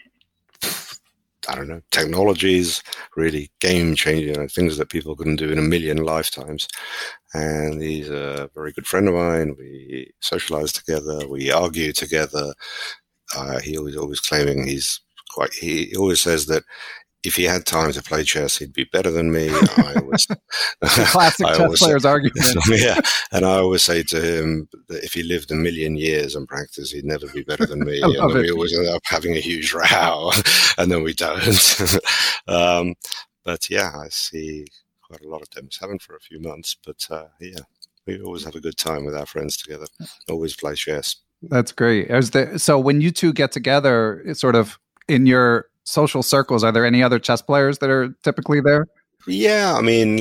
technologies, really game-changing, things that people couldn't do in a million lifetimes. And he's a very good friend of mine. We socialize together. We argue together. He always claiming he always says that if he had time to play chess, he'd be better than me. Classic chess players argument. Yeah, and I always say to him that if he lived 1 million years and practiced, he'd never be better than me. And then we always end up having a huge row, and then we don't. But yeah, I see quite a lot of them. Haven't for a few months, but we always have a good time with our friends together. Always play chess. That's great. So when you two get together, it's sort of in your social circles, are there any other chess players that are typically there? Yeah, I mean,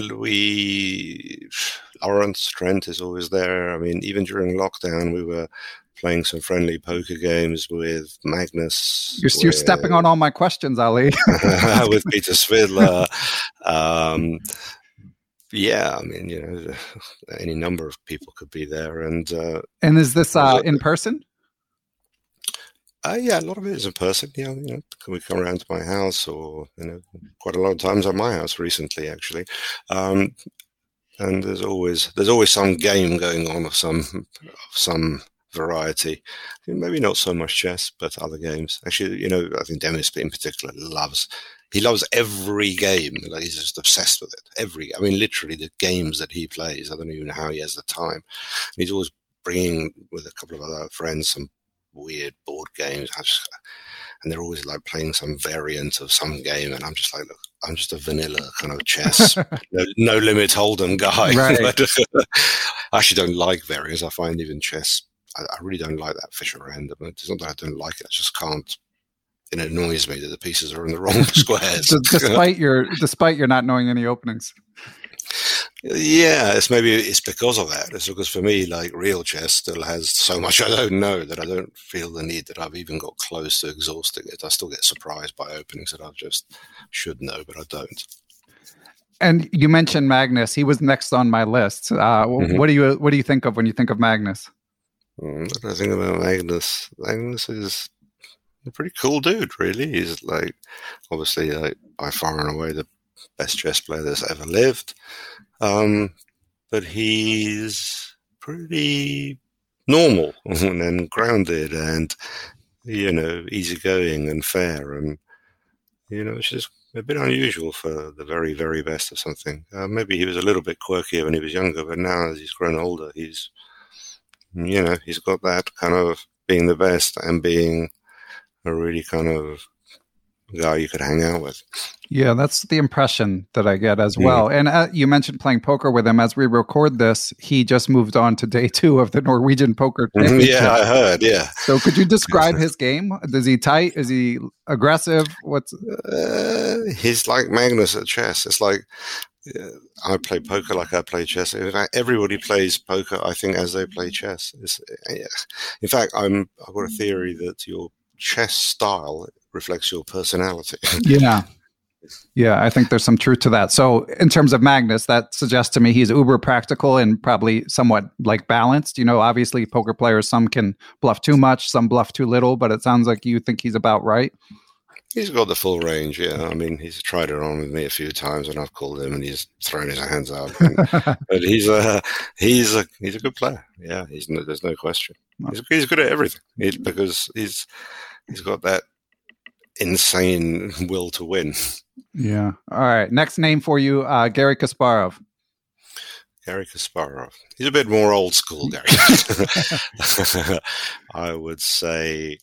Lawrence Trent is always there. I mean, even during lockdown, we were playing some friendly poker games with Magnus. You're stepping on all my questions, Ali. With Peter Svidler. Yeah, I mean, any number of people could be there. And is this in person? Yeah, a lot of it is in person. Can we come around to my house, or quite a lot of times at my house recently, actually. And there's always some game going on of some variety. Maybe not so much chess, but other games. Actually, I think Demis in particular loves every game. He's just obsessed with it. Literally the games that he plays. I don't even know how he has the time. He's always bringing with a couple of other friends some weird board games. And they're always like playing some variant of some game, and I'm just like, look, I'm just a vanilla kind of chess, no limit Hold'em guy. Right. But, I actually don't like variants. I find even chess, I really don't like that fish around. It's not that I don't like it; I just can't. It annoys me that the pieces are in the wrong squares. despite your not knowing any openings. Yeah, it's because of that. It's because for me, like, real chess still has so much I don't know that I don't feel the need that I've even got close to exhausting it. I still get surprised by openings that I just should know, but I don't. And you mentioned Magnus. He was next on my list. What do you think of when you think of Magnus? What do I think about Magnus? Magnus is a pretty cool dude, really. He's like, obviously, like, by far and away the best chess player that's ever lived. But he's pretty normal and grounded and, easygoing and fair. And, it's just a bit unusual for the very, very best of something. Maybe he was a little bit quirkier when he was younger, but now as he's grown older, he's got that kind of being the best and being a really kind of guy you could hang out with. Yeah, that's the impression that I get as well. And you mentioned playing poker with him. As we record this, he just moved on to day 2 of the Norwegian Poker Championship. Yeah, I heard, yeah. So could you describe his game? Is he tight? Is he aggressive? He's like Magnus at chess. It's like, I play poker like I play chess. In fact, everybody plays poker, I think, as they play chess. In fact, I've got a theory that your chess style reflects your personality. Yeah, I think there's some truth to that. So in terms of Magnus, that suggests to me he's uber practical and probably somewhat like balanced. Obviously poker players, some can bluff too much, some bluff too little, but it sounds like you think he's about right. He's got the full range, yeah. I mean, he's tried it on with me a few times, and I've called him, and he's thrown his hands up. But he's a good player. Yeah, there's no question. He's good at everything because he's got that insane will to win. Yeah. All right. Next name for you, Garry Kasparov. Garry Kasparov. He's a bit more old school, Garry. I would say,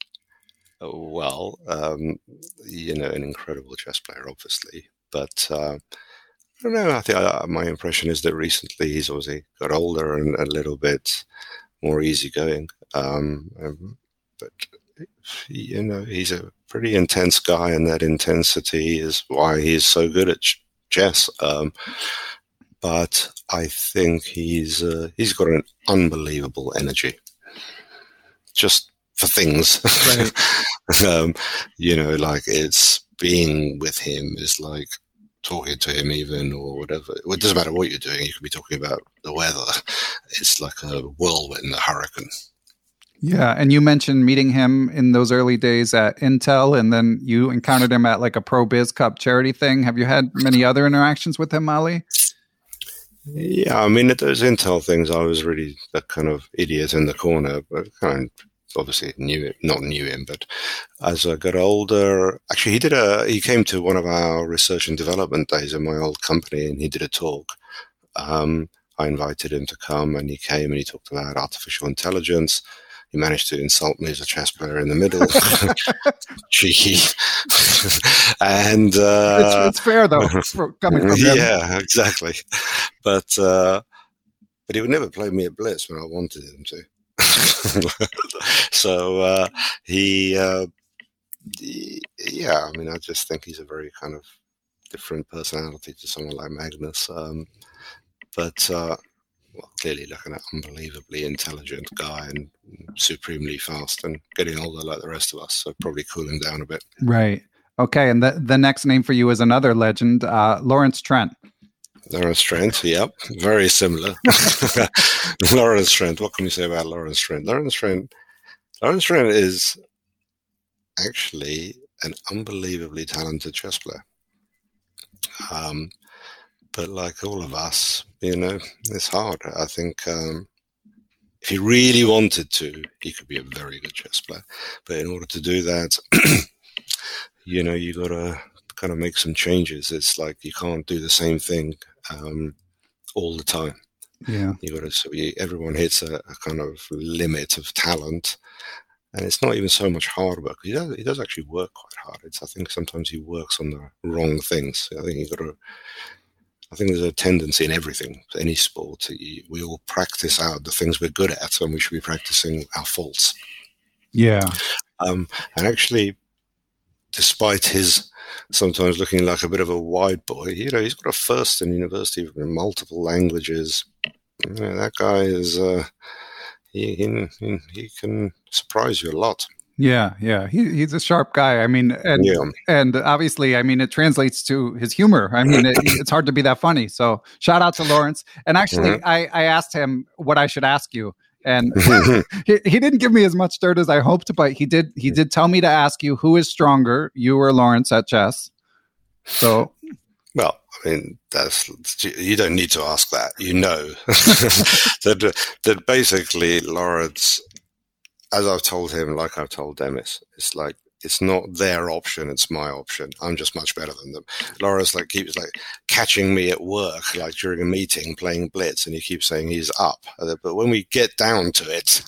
an incredible chess player, obviously. But I don't know. I think my impression is that recently he's obviously got older and a little bit more easygoing. But he's a pretty intense guy, and that intensity is why he's so good at chess. But I think he's got an unbelievable energy, just for things. Right. Like, it's being with him is like talking to him even, or whatever. It doesn't matter what you're doing. You could be talking about the weather. It's like a whirlwind, a hurricane. Yeah, and you mentioned meeting him in those early days at Intel, and then you encountered him at like a Pro Biz Cup charity thing. Have you had many other interactions with him, Ali? Yeah, I mean, at those Intel things, I was really the kind of idiot in the corner, but kind of obviously not knew him, but as I got older, actually he came to one of our research and development days in my old company, and he did a talk. I invited him to come, and he came and he talked about artificial intelligence. He managed to insult me as a chess player in the middle. Cheeky. And it's fair, though, coming from him. Yeah, exactly. But he would never play me at Blitz when I wanted him to. So I just think he's a very kind of different personality to someone like Magnus. Clearly like an unbelievably intelligent guy and supremely fast and getting older like the rest of us, so probably cooling down a bit. Right. Okay, and the next name for you is another legend, Lawrence Trent. Lawrence Trent, yep, very similar. Lawrence Trent, what can we say about Lawrence Trent? Lawrence Trent is actually an unbelievably talented chess player. But like all of us, it's hard. I think if he really wanted to, he could be a very good chess player. But in order to do that, you got to kind of make some changes. It's like you can't do the same thing all the time. Yeah. Everyone hits a kind of limit of talent, and it's not even so much hard work. He does actually work quite hard. I think sometimes he works on the wrong things. I think there's a tendency in everything, any sport. We all practice out the things we're good at, and we should be practicing our faults. Yeah. And actually, despite his sometimes looking like a bit of a wide boy, he's got a first in university in multiple languages. That guy is he can surprise you a lot. Yeah. He's a sharp guy. I mean, and obviously, I mean, it translates to his humor. I mean, it's hard to be that funny. So shout out to Lawrence. And actually, I asked him what I should ask you. And he didn't give me as much dirt as I hoped, but he did tell me to ask you who is stronger, you or Lawrence at chess. So, well, I mean, you don't need to ask that. You know that basically Lawrence, as I've told him, like I've told Demis, it's like it's not their option; it's my option. I'm just much better than them. Lawrence keeps catching me at work, during a meeting playing blitz, and he keeps saying he's up. But when we get down to it,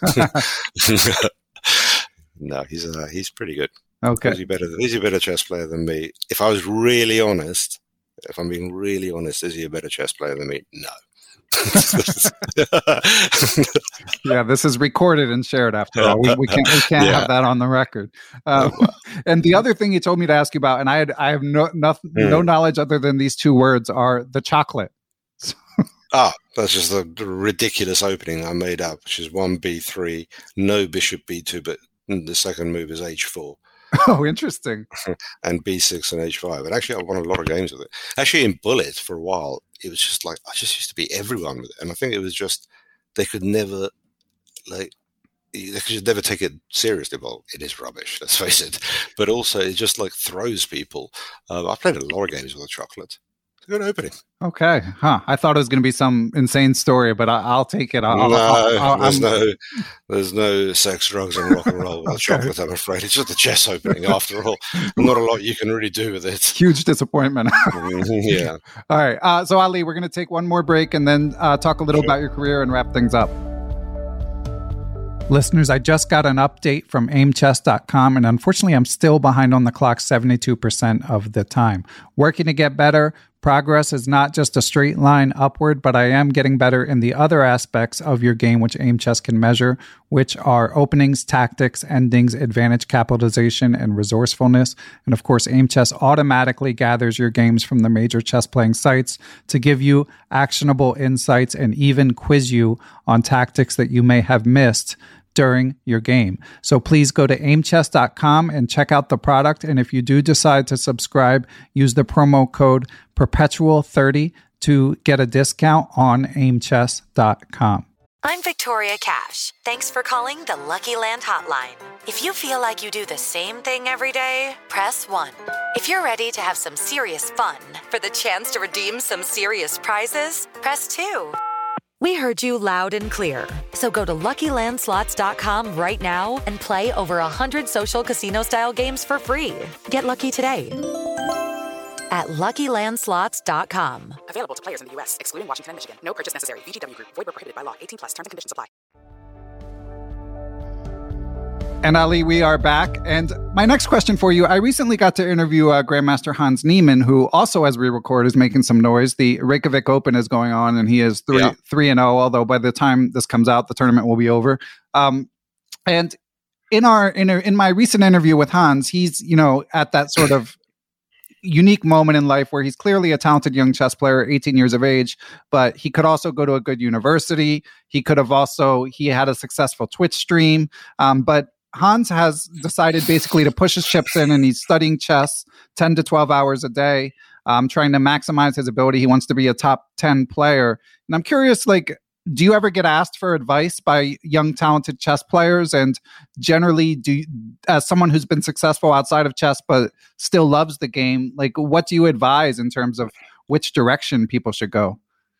no, he's pretty good. Okay, Is he a better chess player than me? If I was really honest, if I'm being really honest, is he a better chess player than me? No. Yeah, this is recorded and shared after all. We can't have that on the record. And the other thing he told me to ask you about, and I have no knowledge other than these two words, are the chocolate. That's just the ridiculous opening I made up, which is 1b3, no bishop b2, but the second move is h4. Oh, interesting. And b6 and h5. And actually, I won a lot of games with it. Actually, in Bullet, for a while, it was just I just used to beat everyone with it. And I think it was just, they could never, they could never take it seriously. Well, it is rubbish, let's face it. But also, it just throws people. I played a lot of games with a chocolate. It's a good opening. Okay. I thought it was going to be some insane story, but I'll take it. There's no sex, drugs, and rock and roll with chocolate, I'm afraid. It's just a chess opening, after all. Not a lot you can really do with it. Huge disappointment. Yeah. All right. So, Ali, we're going to take one more break and then talk a little about your career and wrap things up. Listeners, I just got an update from aimchess.com, and unfortunately, I'm still behind on the clock 72% of the time. Working to get better. Progress is not just a straight line upward, but I am getting better in the other aspects of your game which Aim Chess can measure, which are openings, tactics, endings, advantage capitalization, and resourcefulness. And of course, Aim Chess automatically gathers your games from the major chess playing sites to give you actionable insights and even quiz you on tactics that you may have missed during your game. So please go to aimchess.com and check out the product. And if you do decide to subscribe, use the promo code perpetual30 to get a discount on aimchess.com. I'm Victoria Cash. Thanks for calling the Lucky Land Hotline. If you feel like you do the same thing every day, press 1. If you're ready to have some serious fun for the chance to redeem some serious prizes, press 2. We heard you loud and clear. So go to LuckyLandSlots.com right now and play over 100 social casino-style games for free. Get lucky today at LuckyLandSlots.com. Available to players in the U.S., excluding Washington and Michigan. No purchase necessary. VGW Group. Void where prohibited by law. 18+. Terms and conditions apply. And Ali, we are back. And my next question for you, I recently got to interview Grandmaster Hans Niemann, who also, as we record, is making some noise. The Reykjavik Open is going on, and he is 3-0, although by the time this comes out, the tournament will be over. And in my recent interview with Hans, he's, at that sort of unique moment in life where he's clearly a talented young chess player, 18 years of age, but he could also go to a good university. He had a successful Twitch stream, but Hans has decided basically to push his chips in, and he's studying chess 10 to 12 hours a day, trying to maximize his ability. He wants to be a top 10 player. And I'm curious, do you ever get asked for advice by young, talented chess players? And generally, as someone who's been successful outside of chess but still loves the game, what do you advise in terms of which direction people should go?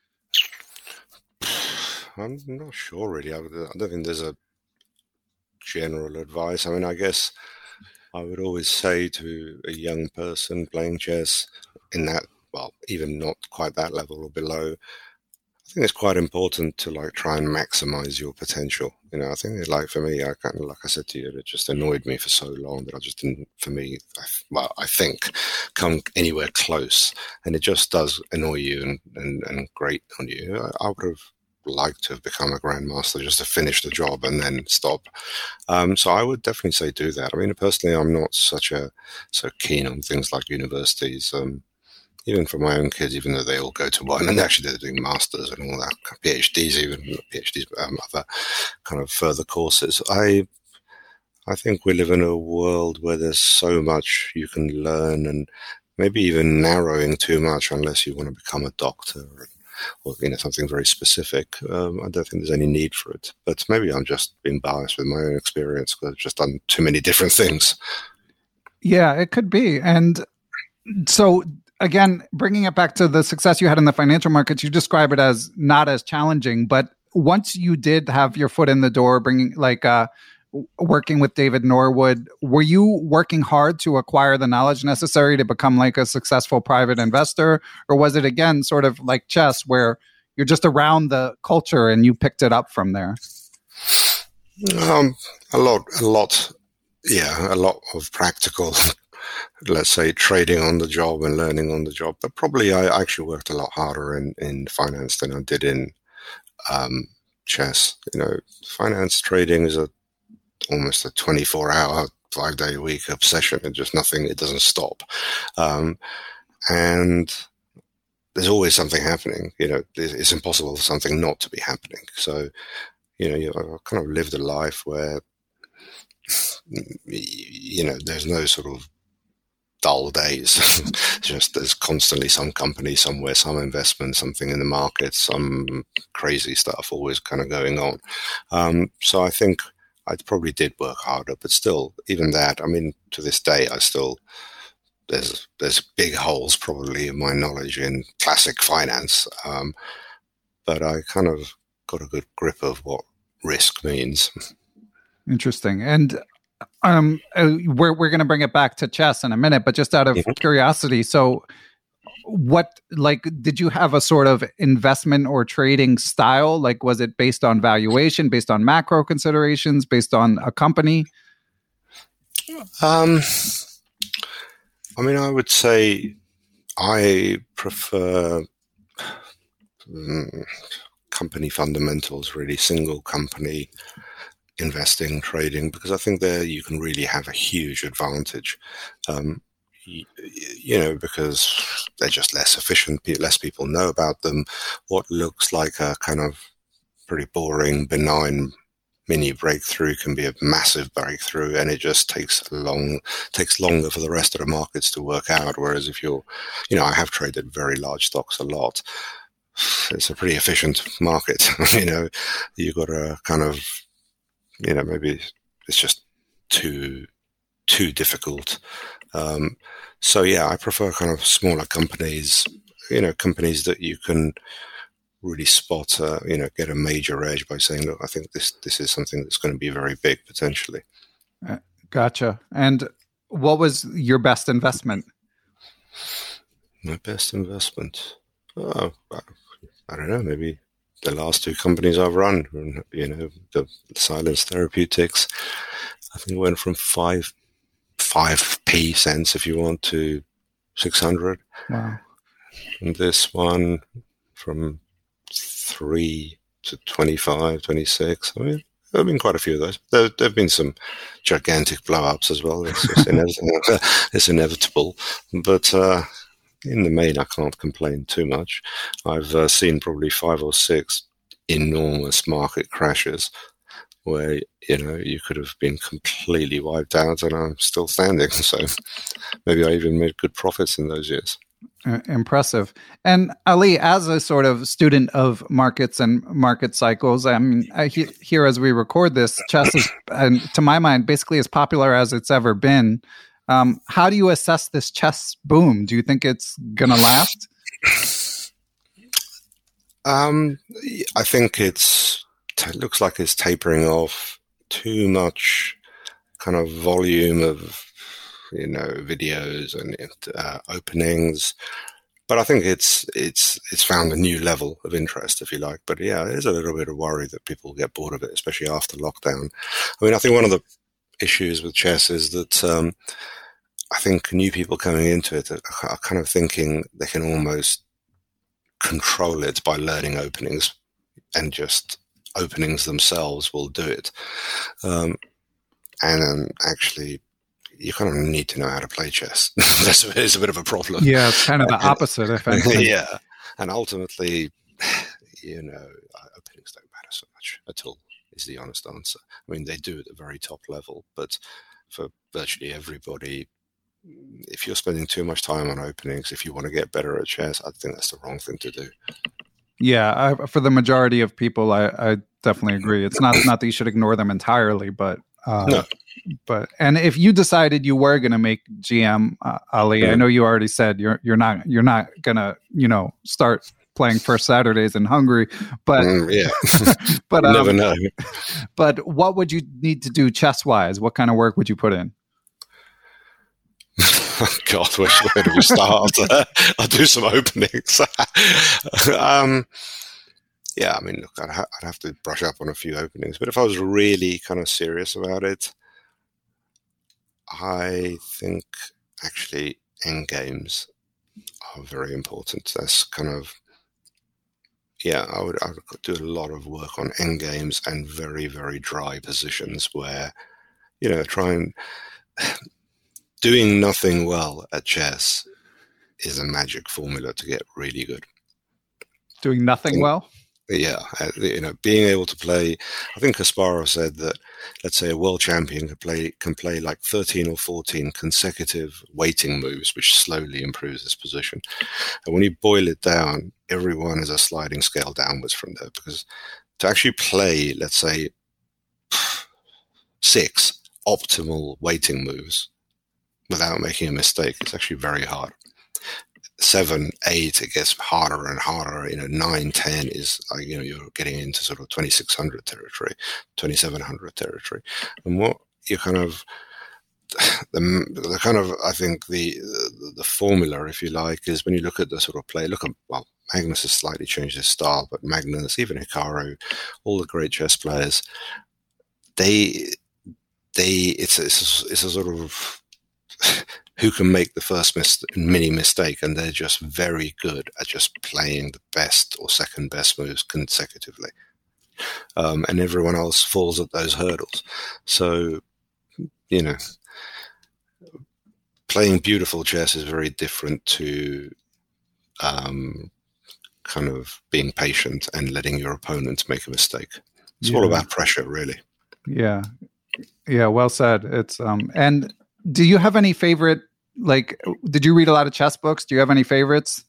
I'm not sure, really. I don't think there's a general advice. I mean, I guess I would always say to a young person playing chess in that, well, even not quite that level or below, I think it's quite important to like try and maximize your potential. I think like for me, I kind of, like I said to you, it just annoyed me for so long that I just didn't, for me, I think, come anywhere close. And it just does annoy you and grate on you. I would have liked to have become a grandmaster just to finish the job and then stop. So I would definitely say do that. I mean, personally, I'm not so keen on things like universities. Even for my own kids, even though they all go to one, and actually they're doing masters and all that, PhDs, other kind of further courses. I think we live in a world where there's so much you can learn, and maybe even narrowing too much unless you want to become a doctor or something very specific. I don't think there's any need for it. But maybe I'm just being biased with my own experience because I've just done too many different things. Yeah, it could be. And so, again, bringing it back to the success you had in the financial markets, you describe it as not as challenging, but once you did have your foot in the door, working with David Norwood, were you working hard to acquire the knowledge necessary to become like a successful private investor? Or was it, again, sort of like chess where you're just around the culture and you picked it up from there? A lot of practical let's say trading on the job and learning on the job. But probably I actually worked a lot harder in finance than I did in chess. Finance trading is almost a 24-hour, 5-day-a-week obsession. It's just nothing. It doesn't stop. And there's always something happening. It's impossible for something not to be happening. So, I've kind of lived a life where, there's no sort of dull days. Just there's constantly some company somewhere, some investment, something in the market, some crazy stuff always kind of going on. So I think I probably did work harder, but still, even that, I mean, to this day, there's big holes probably in my knowledge in classic finance. But I kind of got a good grip of what risk means. Interesting. And we're going to bring it back to chess in a minute, but just out of curiosity, so did you have a sort of investment or trading style? Like, was it based on valuation, based on macro considerations, based on a company? I mean, I would say I prefer company fundamentals, really, single company investing, trading, because I think there you can really have a huge advantage, because they're just less efficient, less people know about them. What looks like a kind of pretty boring, benign mini breakthrough can be a massive breakthrough, and it just takes longer for the rest of the markets to work out. Whereas if I have traded very large stocks a lot. It's a pretty efficient market. You've got a kind of, maybe it's just too difficult. So yeah, I prefer kind of smaller companies, companies that you can really spot, get a major edge by saying, look, I think this is something that's going to be very big potentially. Gotcha. And what was your best investment? My best investment? Oh, I don't know, maybe the last two companies I've run, the Silence Therapeutics, I think went from 5p cents, if you want, to 600. Wow. And this one from 3 to 25, 26. I mean, there have been quite a few of those. There have been some gigantic blow-ups as well. It's just it's inevitable. But in the main, I can't complain too much. I've seen probably 5 or 6 enormous market crashes where, you could have been completely wiped out and I'm still standing. So maybe I even made good profits in those years. Impressive. And Ali, as a sort of student of markets and market cycles, I mean, here as we record this, chess is, to my mind, basically as popular as it's ever been. How do you assess this chess boom? Do you think it's going to last? I think it looks like it's tapering off. Too much kind of volume of, videos and openings. But I think it's found a new level of interest, if you like. But yeah, there's a little bit of worry that people get bored of it, especially after lockdown. I mean, I think one of the issues with chess is that I think new people coming into it are kind of thinking they can almost control it by learning openings, and just openings themselves will do it. And actually, you kind of need to know how to play chess. It's a bit of a problem. Yeah, it's kind of the opposite, if anything. Yeah, and ultimately, openings don't matter so much at all, is the honest answer. I mean, they do at the very top level, but for virtually everybody, if you're spending too much time on openings, if you want to get better at chess, I think that's the wrong thing to do. Yeah, for the majority of people, I definitely agree. It's not that you should ignore them entirely, but no. But and if you decided you were going to make GM, Ali, I know you already said you're not going to start playing First Saturdays in Hungary, but but you never know. But what would you need to do chess wise? What kind of work would you put in? God, where do we start? I'll do some openings. Yeah, I mean, look, I'd have to brush up on a few openings, but if I was really kind of serious about it, I think actually endgames are very important. That's kind of, I would do a lot of work on endgames and very, very dry positions where, doing nothing well at chess is a magic formula to get really good. Doing nothing well? Yeah, being able to play. I think Kasparov said that, let's say, a world champion can play like 13 or 14 consecutive waiting moves, which slowly improves his position. And when you boil it down, everyone is a sliding scale downwards from there, because to actually play, let's say, 6 optimal waiting moves without making a mistake, it's actually very hard. 7, 8, it gets harder and harder. 9, 10 is you're getting into sort of 2600 territory, 2700 territory, and what you kind of the kind of, I think the formula, if you like, is when you look at the sort of play. Magnus has slightly changed his style, but Magnus, even Hikaru, all the great chess players, it's a sort of who can make the first mini mistake, and they're just very good at just playing the best or second best moves consecutively. And everyone else falls at those hurdles. So, playing beautiful chess is very different to kind of being patient and letting your opponent make a mistake. It's all about pressure, really. Yeah. Yeah, well said. It's and do you have any favorite, did you read a lot of chess books? Do you have any favorites?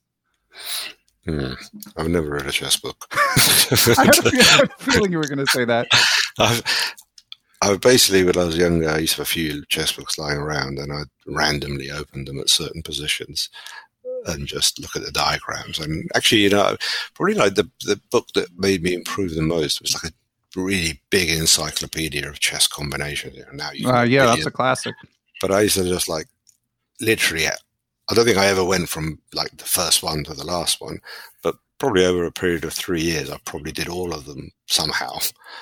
I've never read a chess book. I had a feeling you were going to say that. I basically, when I was younger, I used to have a few chess books lying around, and I'd randomly open them at certain positions and just look at the diagrams. And actually, probably the book that made me improve the most was like a really big encyclopedia of chess combinations. Now that's a classic. But I used to just literally, I don't think I ever went from the first one to the last one, but probably over a period of 3 years, I probably did all of them somehow.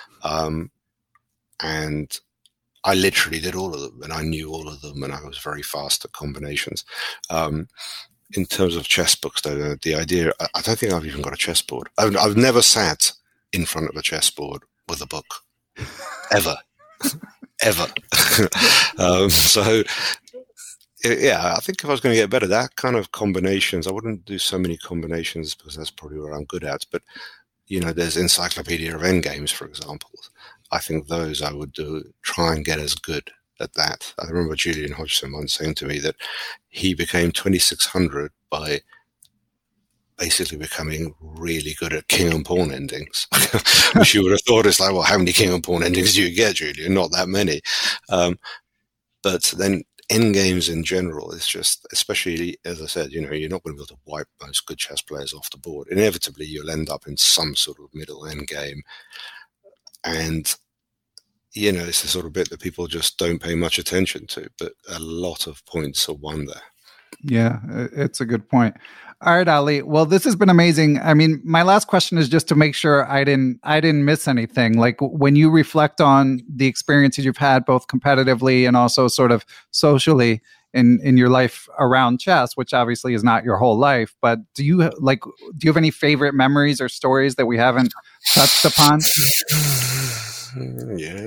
And I literally did all of them, and I knew all of them, and I was very fast at combinations. In terms of chess books, though, the idea, I don't think I've even got a chessboard. I've never sat in front of a chessboard with a book, ever. Ever. So, I think if I was going to get better, that kind of combinations, I wouldn't do so many combinations because that's probably what I'm good at. But, there's Encyclopedia of Endgames, for example. I think those I would try and get as good at that. I remember Julian Hodgson once saying to me that he became 2600 by basically becoming really good at king and pawn endings, which you would have thought is how many king and pawn endings do you get, Julian? Not that many. But then endgames in general is just, especially, as I said, you're not going to be able to wipe most good chess players off the board. Inevitably, you'll end up in some sort of middle endgame. And, it's the sort of bit that people just don't pay much attention to, but a lot of points are won there. Yeah, it's a good point. All right, Ali. Well, this has been amazing. I mean, my last question is just to make sure I didn't miss anything. Like when you reflect on the experiences you've had both competitively and also sort of socially in your life around chess, which obviously is not your whole life, but do you have any favorite memories or stories that we haven't touched upon? Yeah.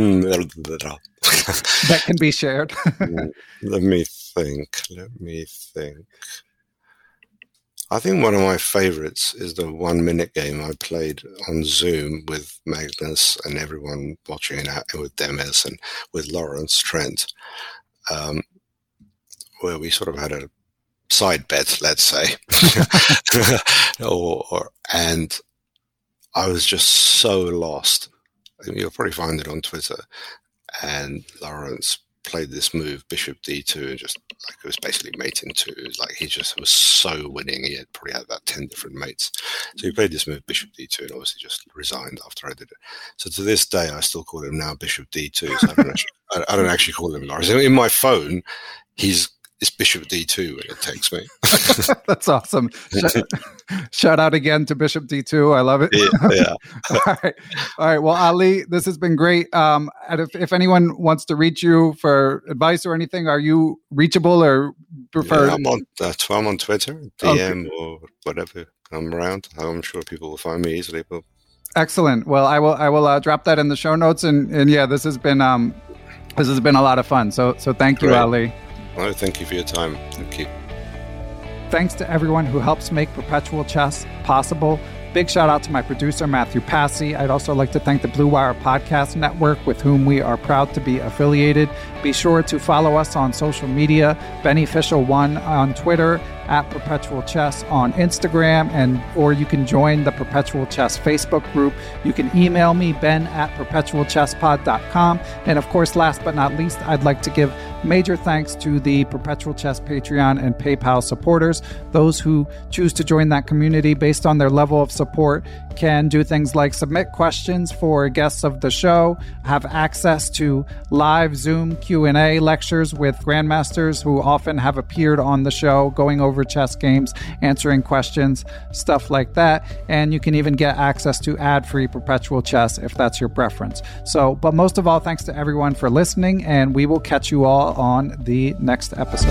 That can be shared. Let me think. I think one of my favorites is the 1 minute game I played on Zoom with Magnus and everyone watching it, with Demis and with Lawrence Trent, where we sort of had a side bet, let's say. And I was just so lost. You'll probably find it on Twitter. And Lawrence played this move, Bishop D2, and just like it was basically mate in two. Like he just was so winning. He had probably had about 10 different mates. So he played this move, Bishop D2, and obviously just resigned after I did it. So to this day, I still call him now Bishop D2. So I don't actually call him Lawrence. In my phone, it's Bishop D2 when it takes me. That's awesome. Shout out again to Bishop D2. I love it. Yeah. All right. Well, Ali, this has been great. And if anyone wants to reach you for advice or anything, are you reachable or prefer? Yeah, I'm on Twitter, DM or whatever. I'm around. I'm sure people will find me easily. But excellent. Well, I will drop that in the show notes. And yeah, this has been a lot of fun. So thank you, Ali. Oh, thank you for your time. Thank you. Thanks to everyone who helps make Perpetual Chess possible. Big shout out to my producer, Matthew Passy. I'd also like to thank the Blue Wire Podcast Network, with whom we are proud to be affiliated. Be sure to follow us on social media, Beneficial1 on Twitter, at Perpetual Chess on Instagram, or you can join the Perpetual Chess Facebook group. You can email me, ben@perpetualchesspod.com. And of course, last but not least, I'd like to give major thanks to the Perpetual Chess Patreon and PayPal supporters. Those who choose to join that community based on their level of support can do things like submit questions for guests of the show, have access to live Zoom Q&A lectures with grandmasters who often have appeared on the show, going over chess games, answering questions, stuff like that. And you can even get access to ad-free Perpetual Chess if that's your preference. But most of all, thanks to everyone for listening, and we will catch you all on the next episode.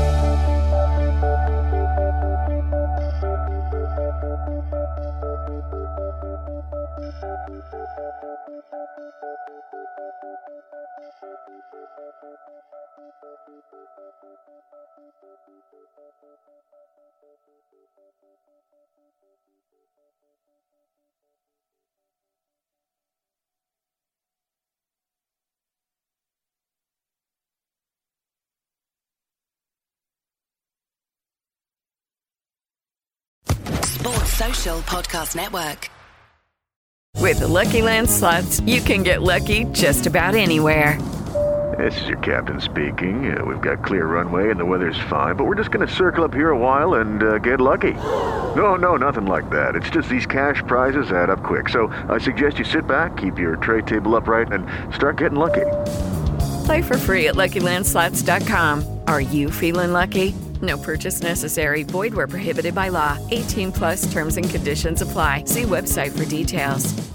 Sports Social Podcast Network. With the Lucky Land Slots, you can get lucky just about anywhere. This is your captain speaking. We've got clear runway and the weather's fine, but we're just going to circle up here a while and get lucky. No, nothing like that. It's just these cash prizes add up quick. So I suggest you sit back, keep your tray table upright, and start getting lucky. Play for free at LuckyLandSlots.com. Are you feeling lucky? No purchase necessary. Void where prohibited by law. 18+ terms and conditions apply. See website for details.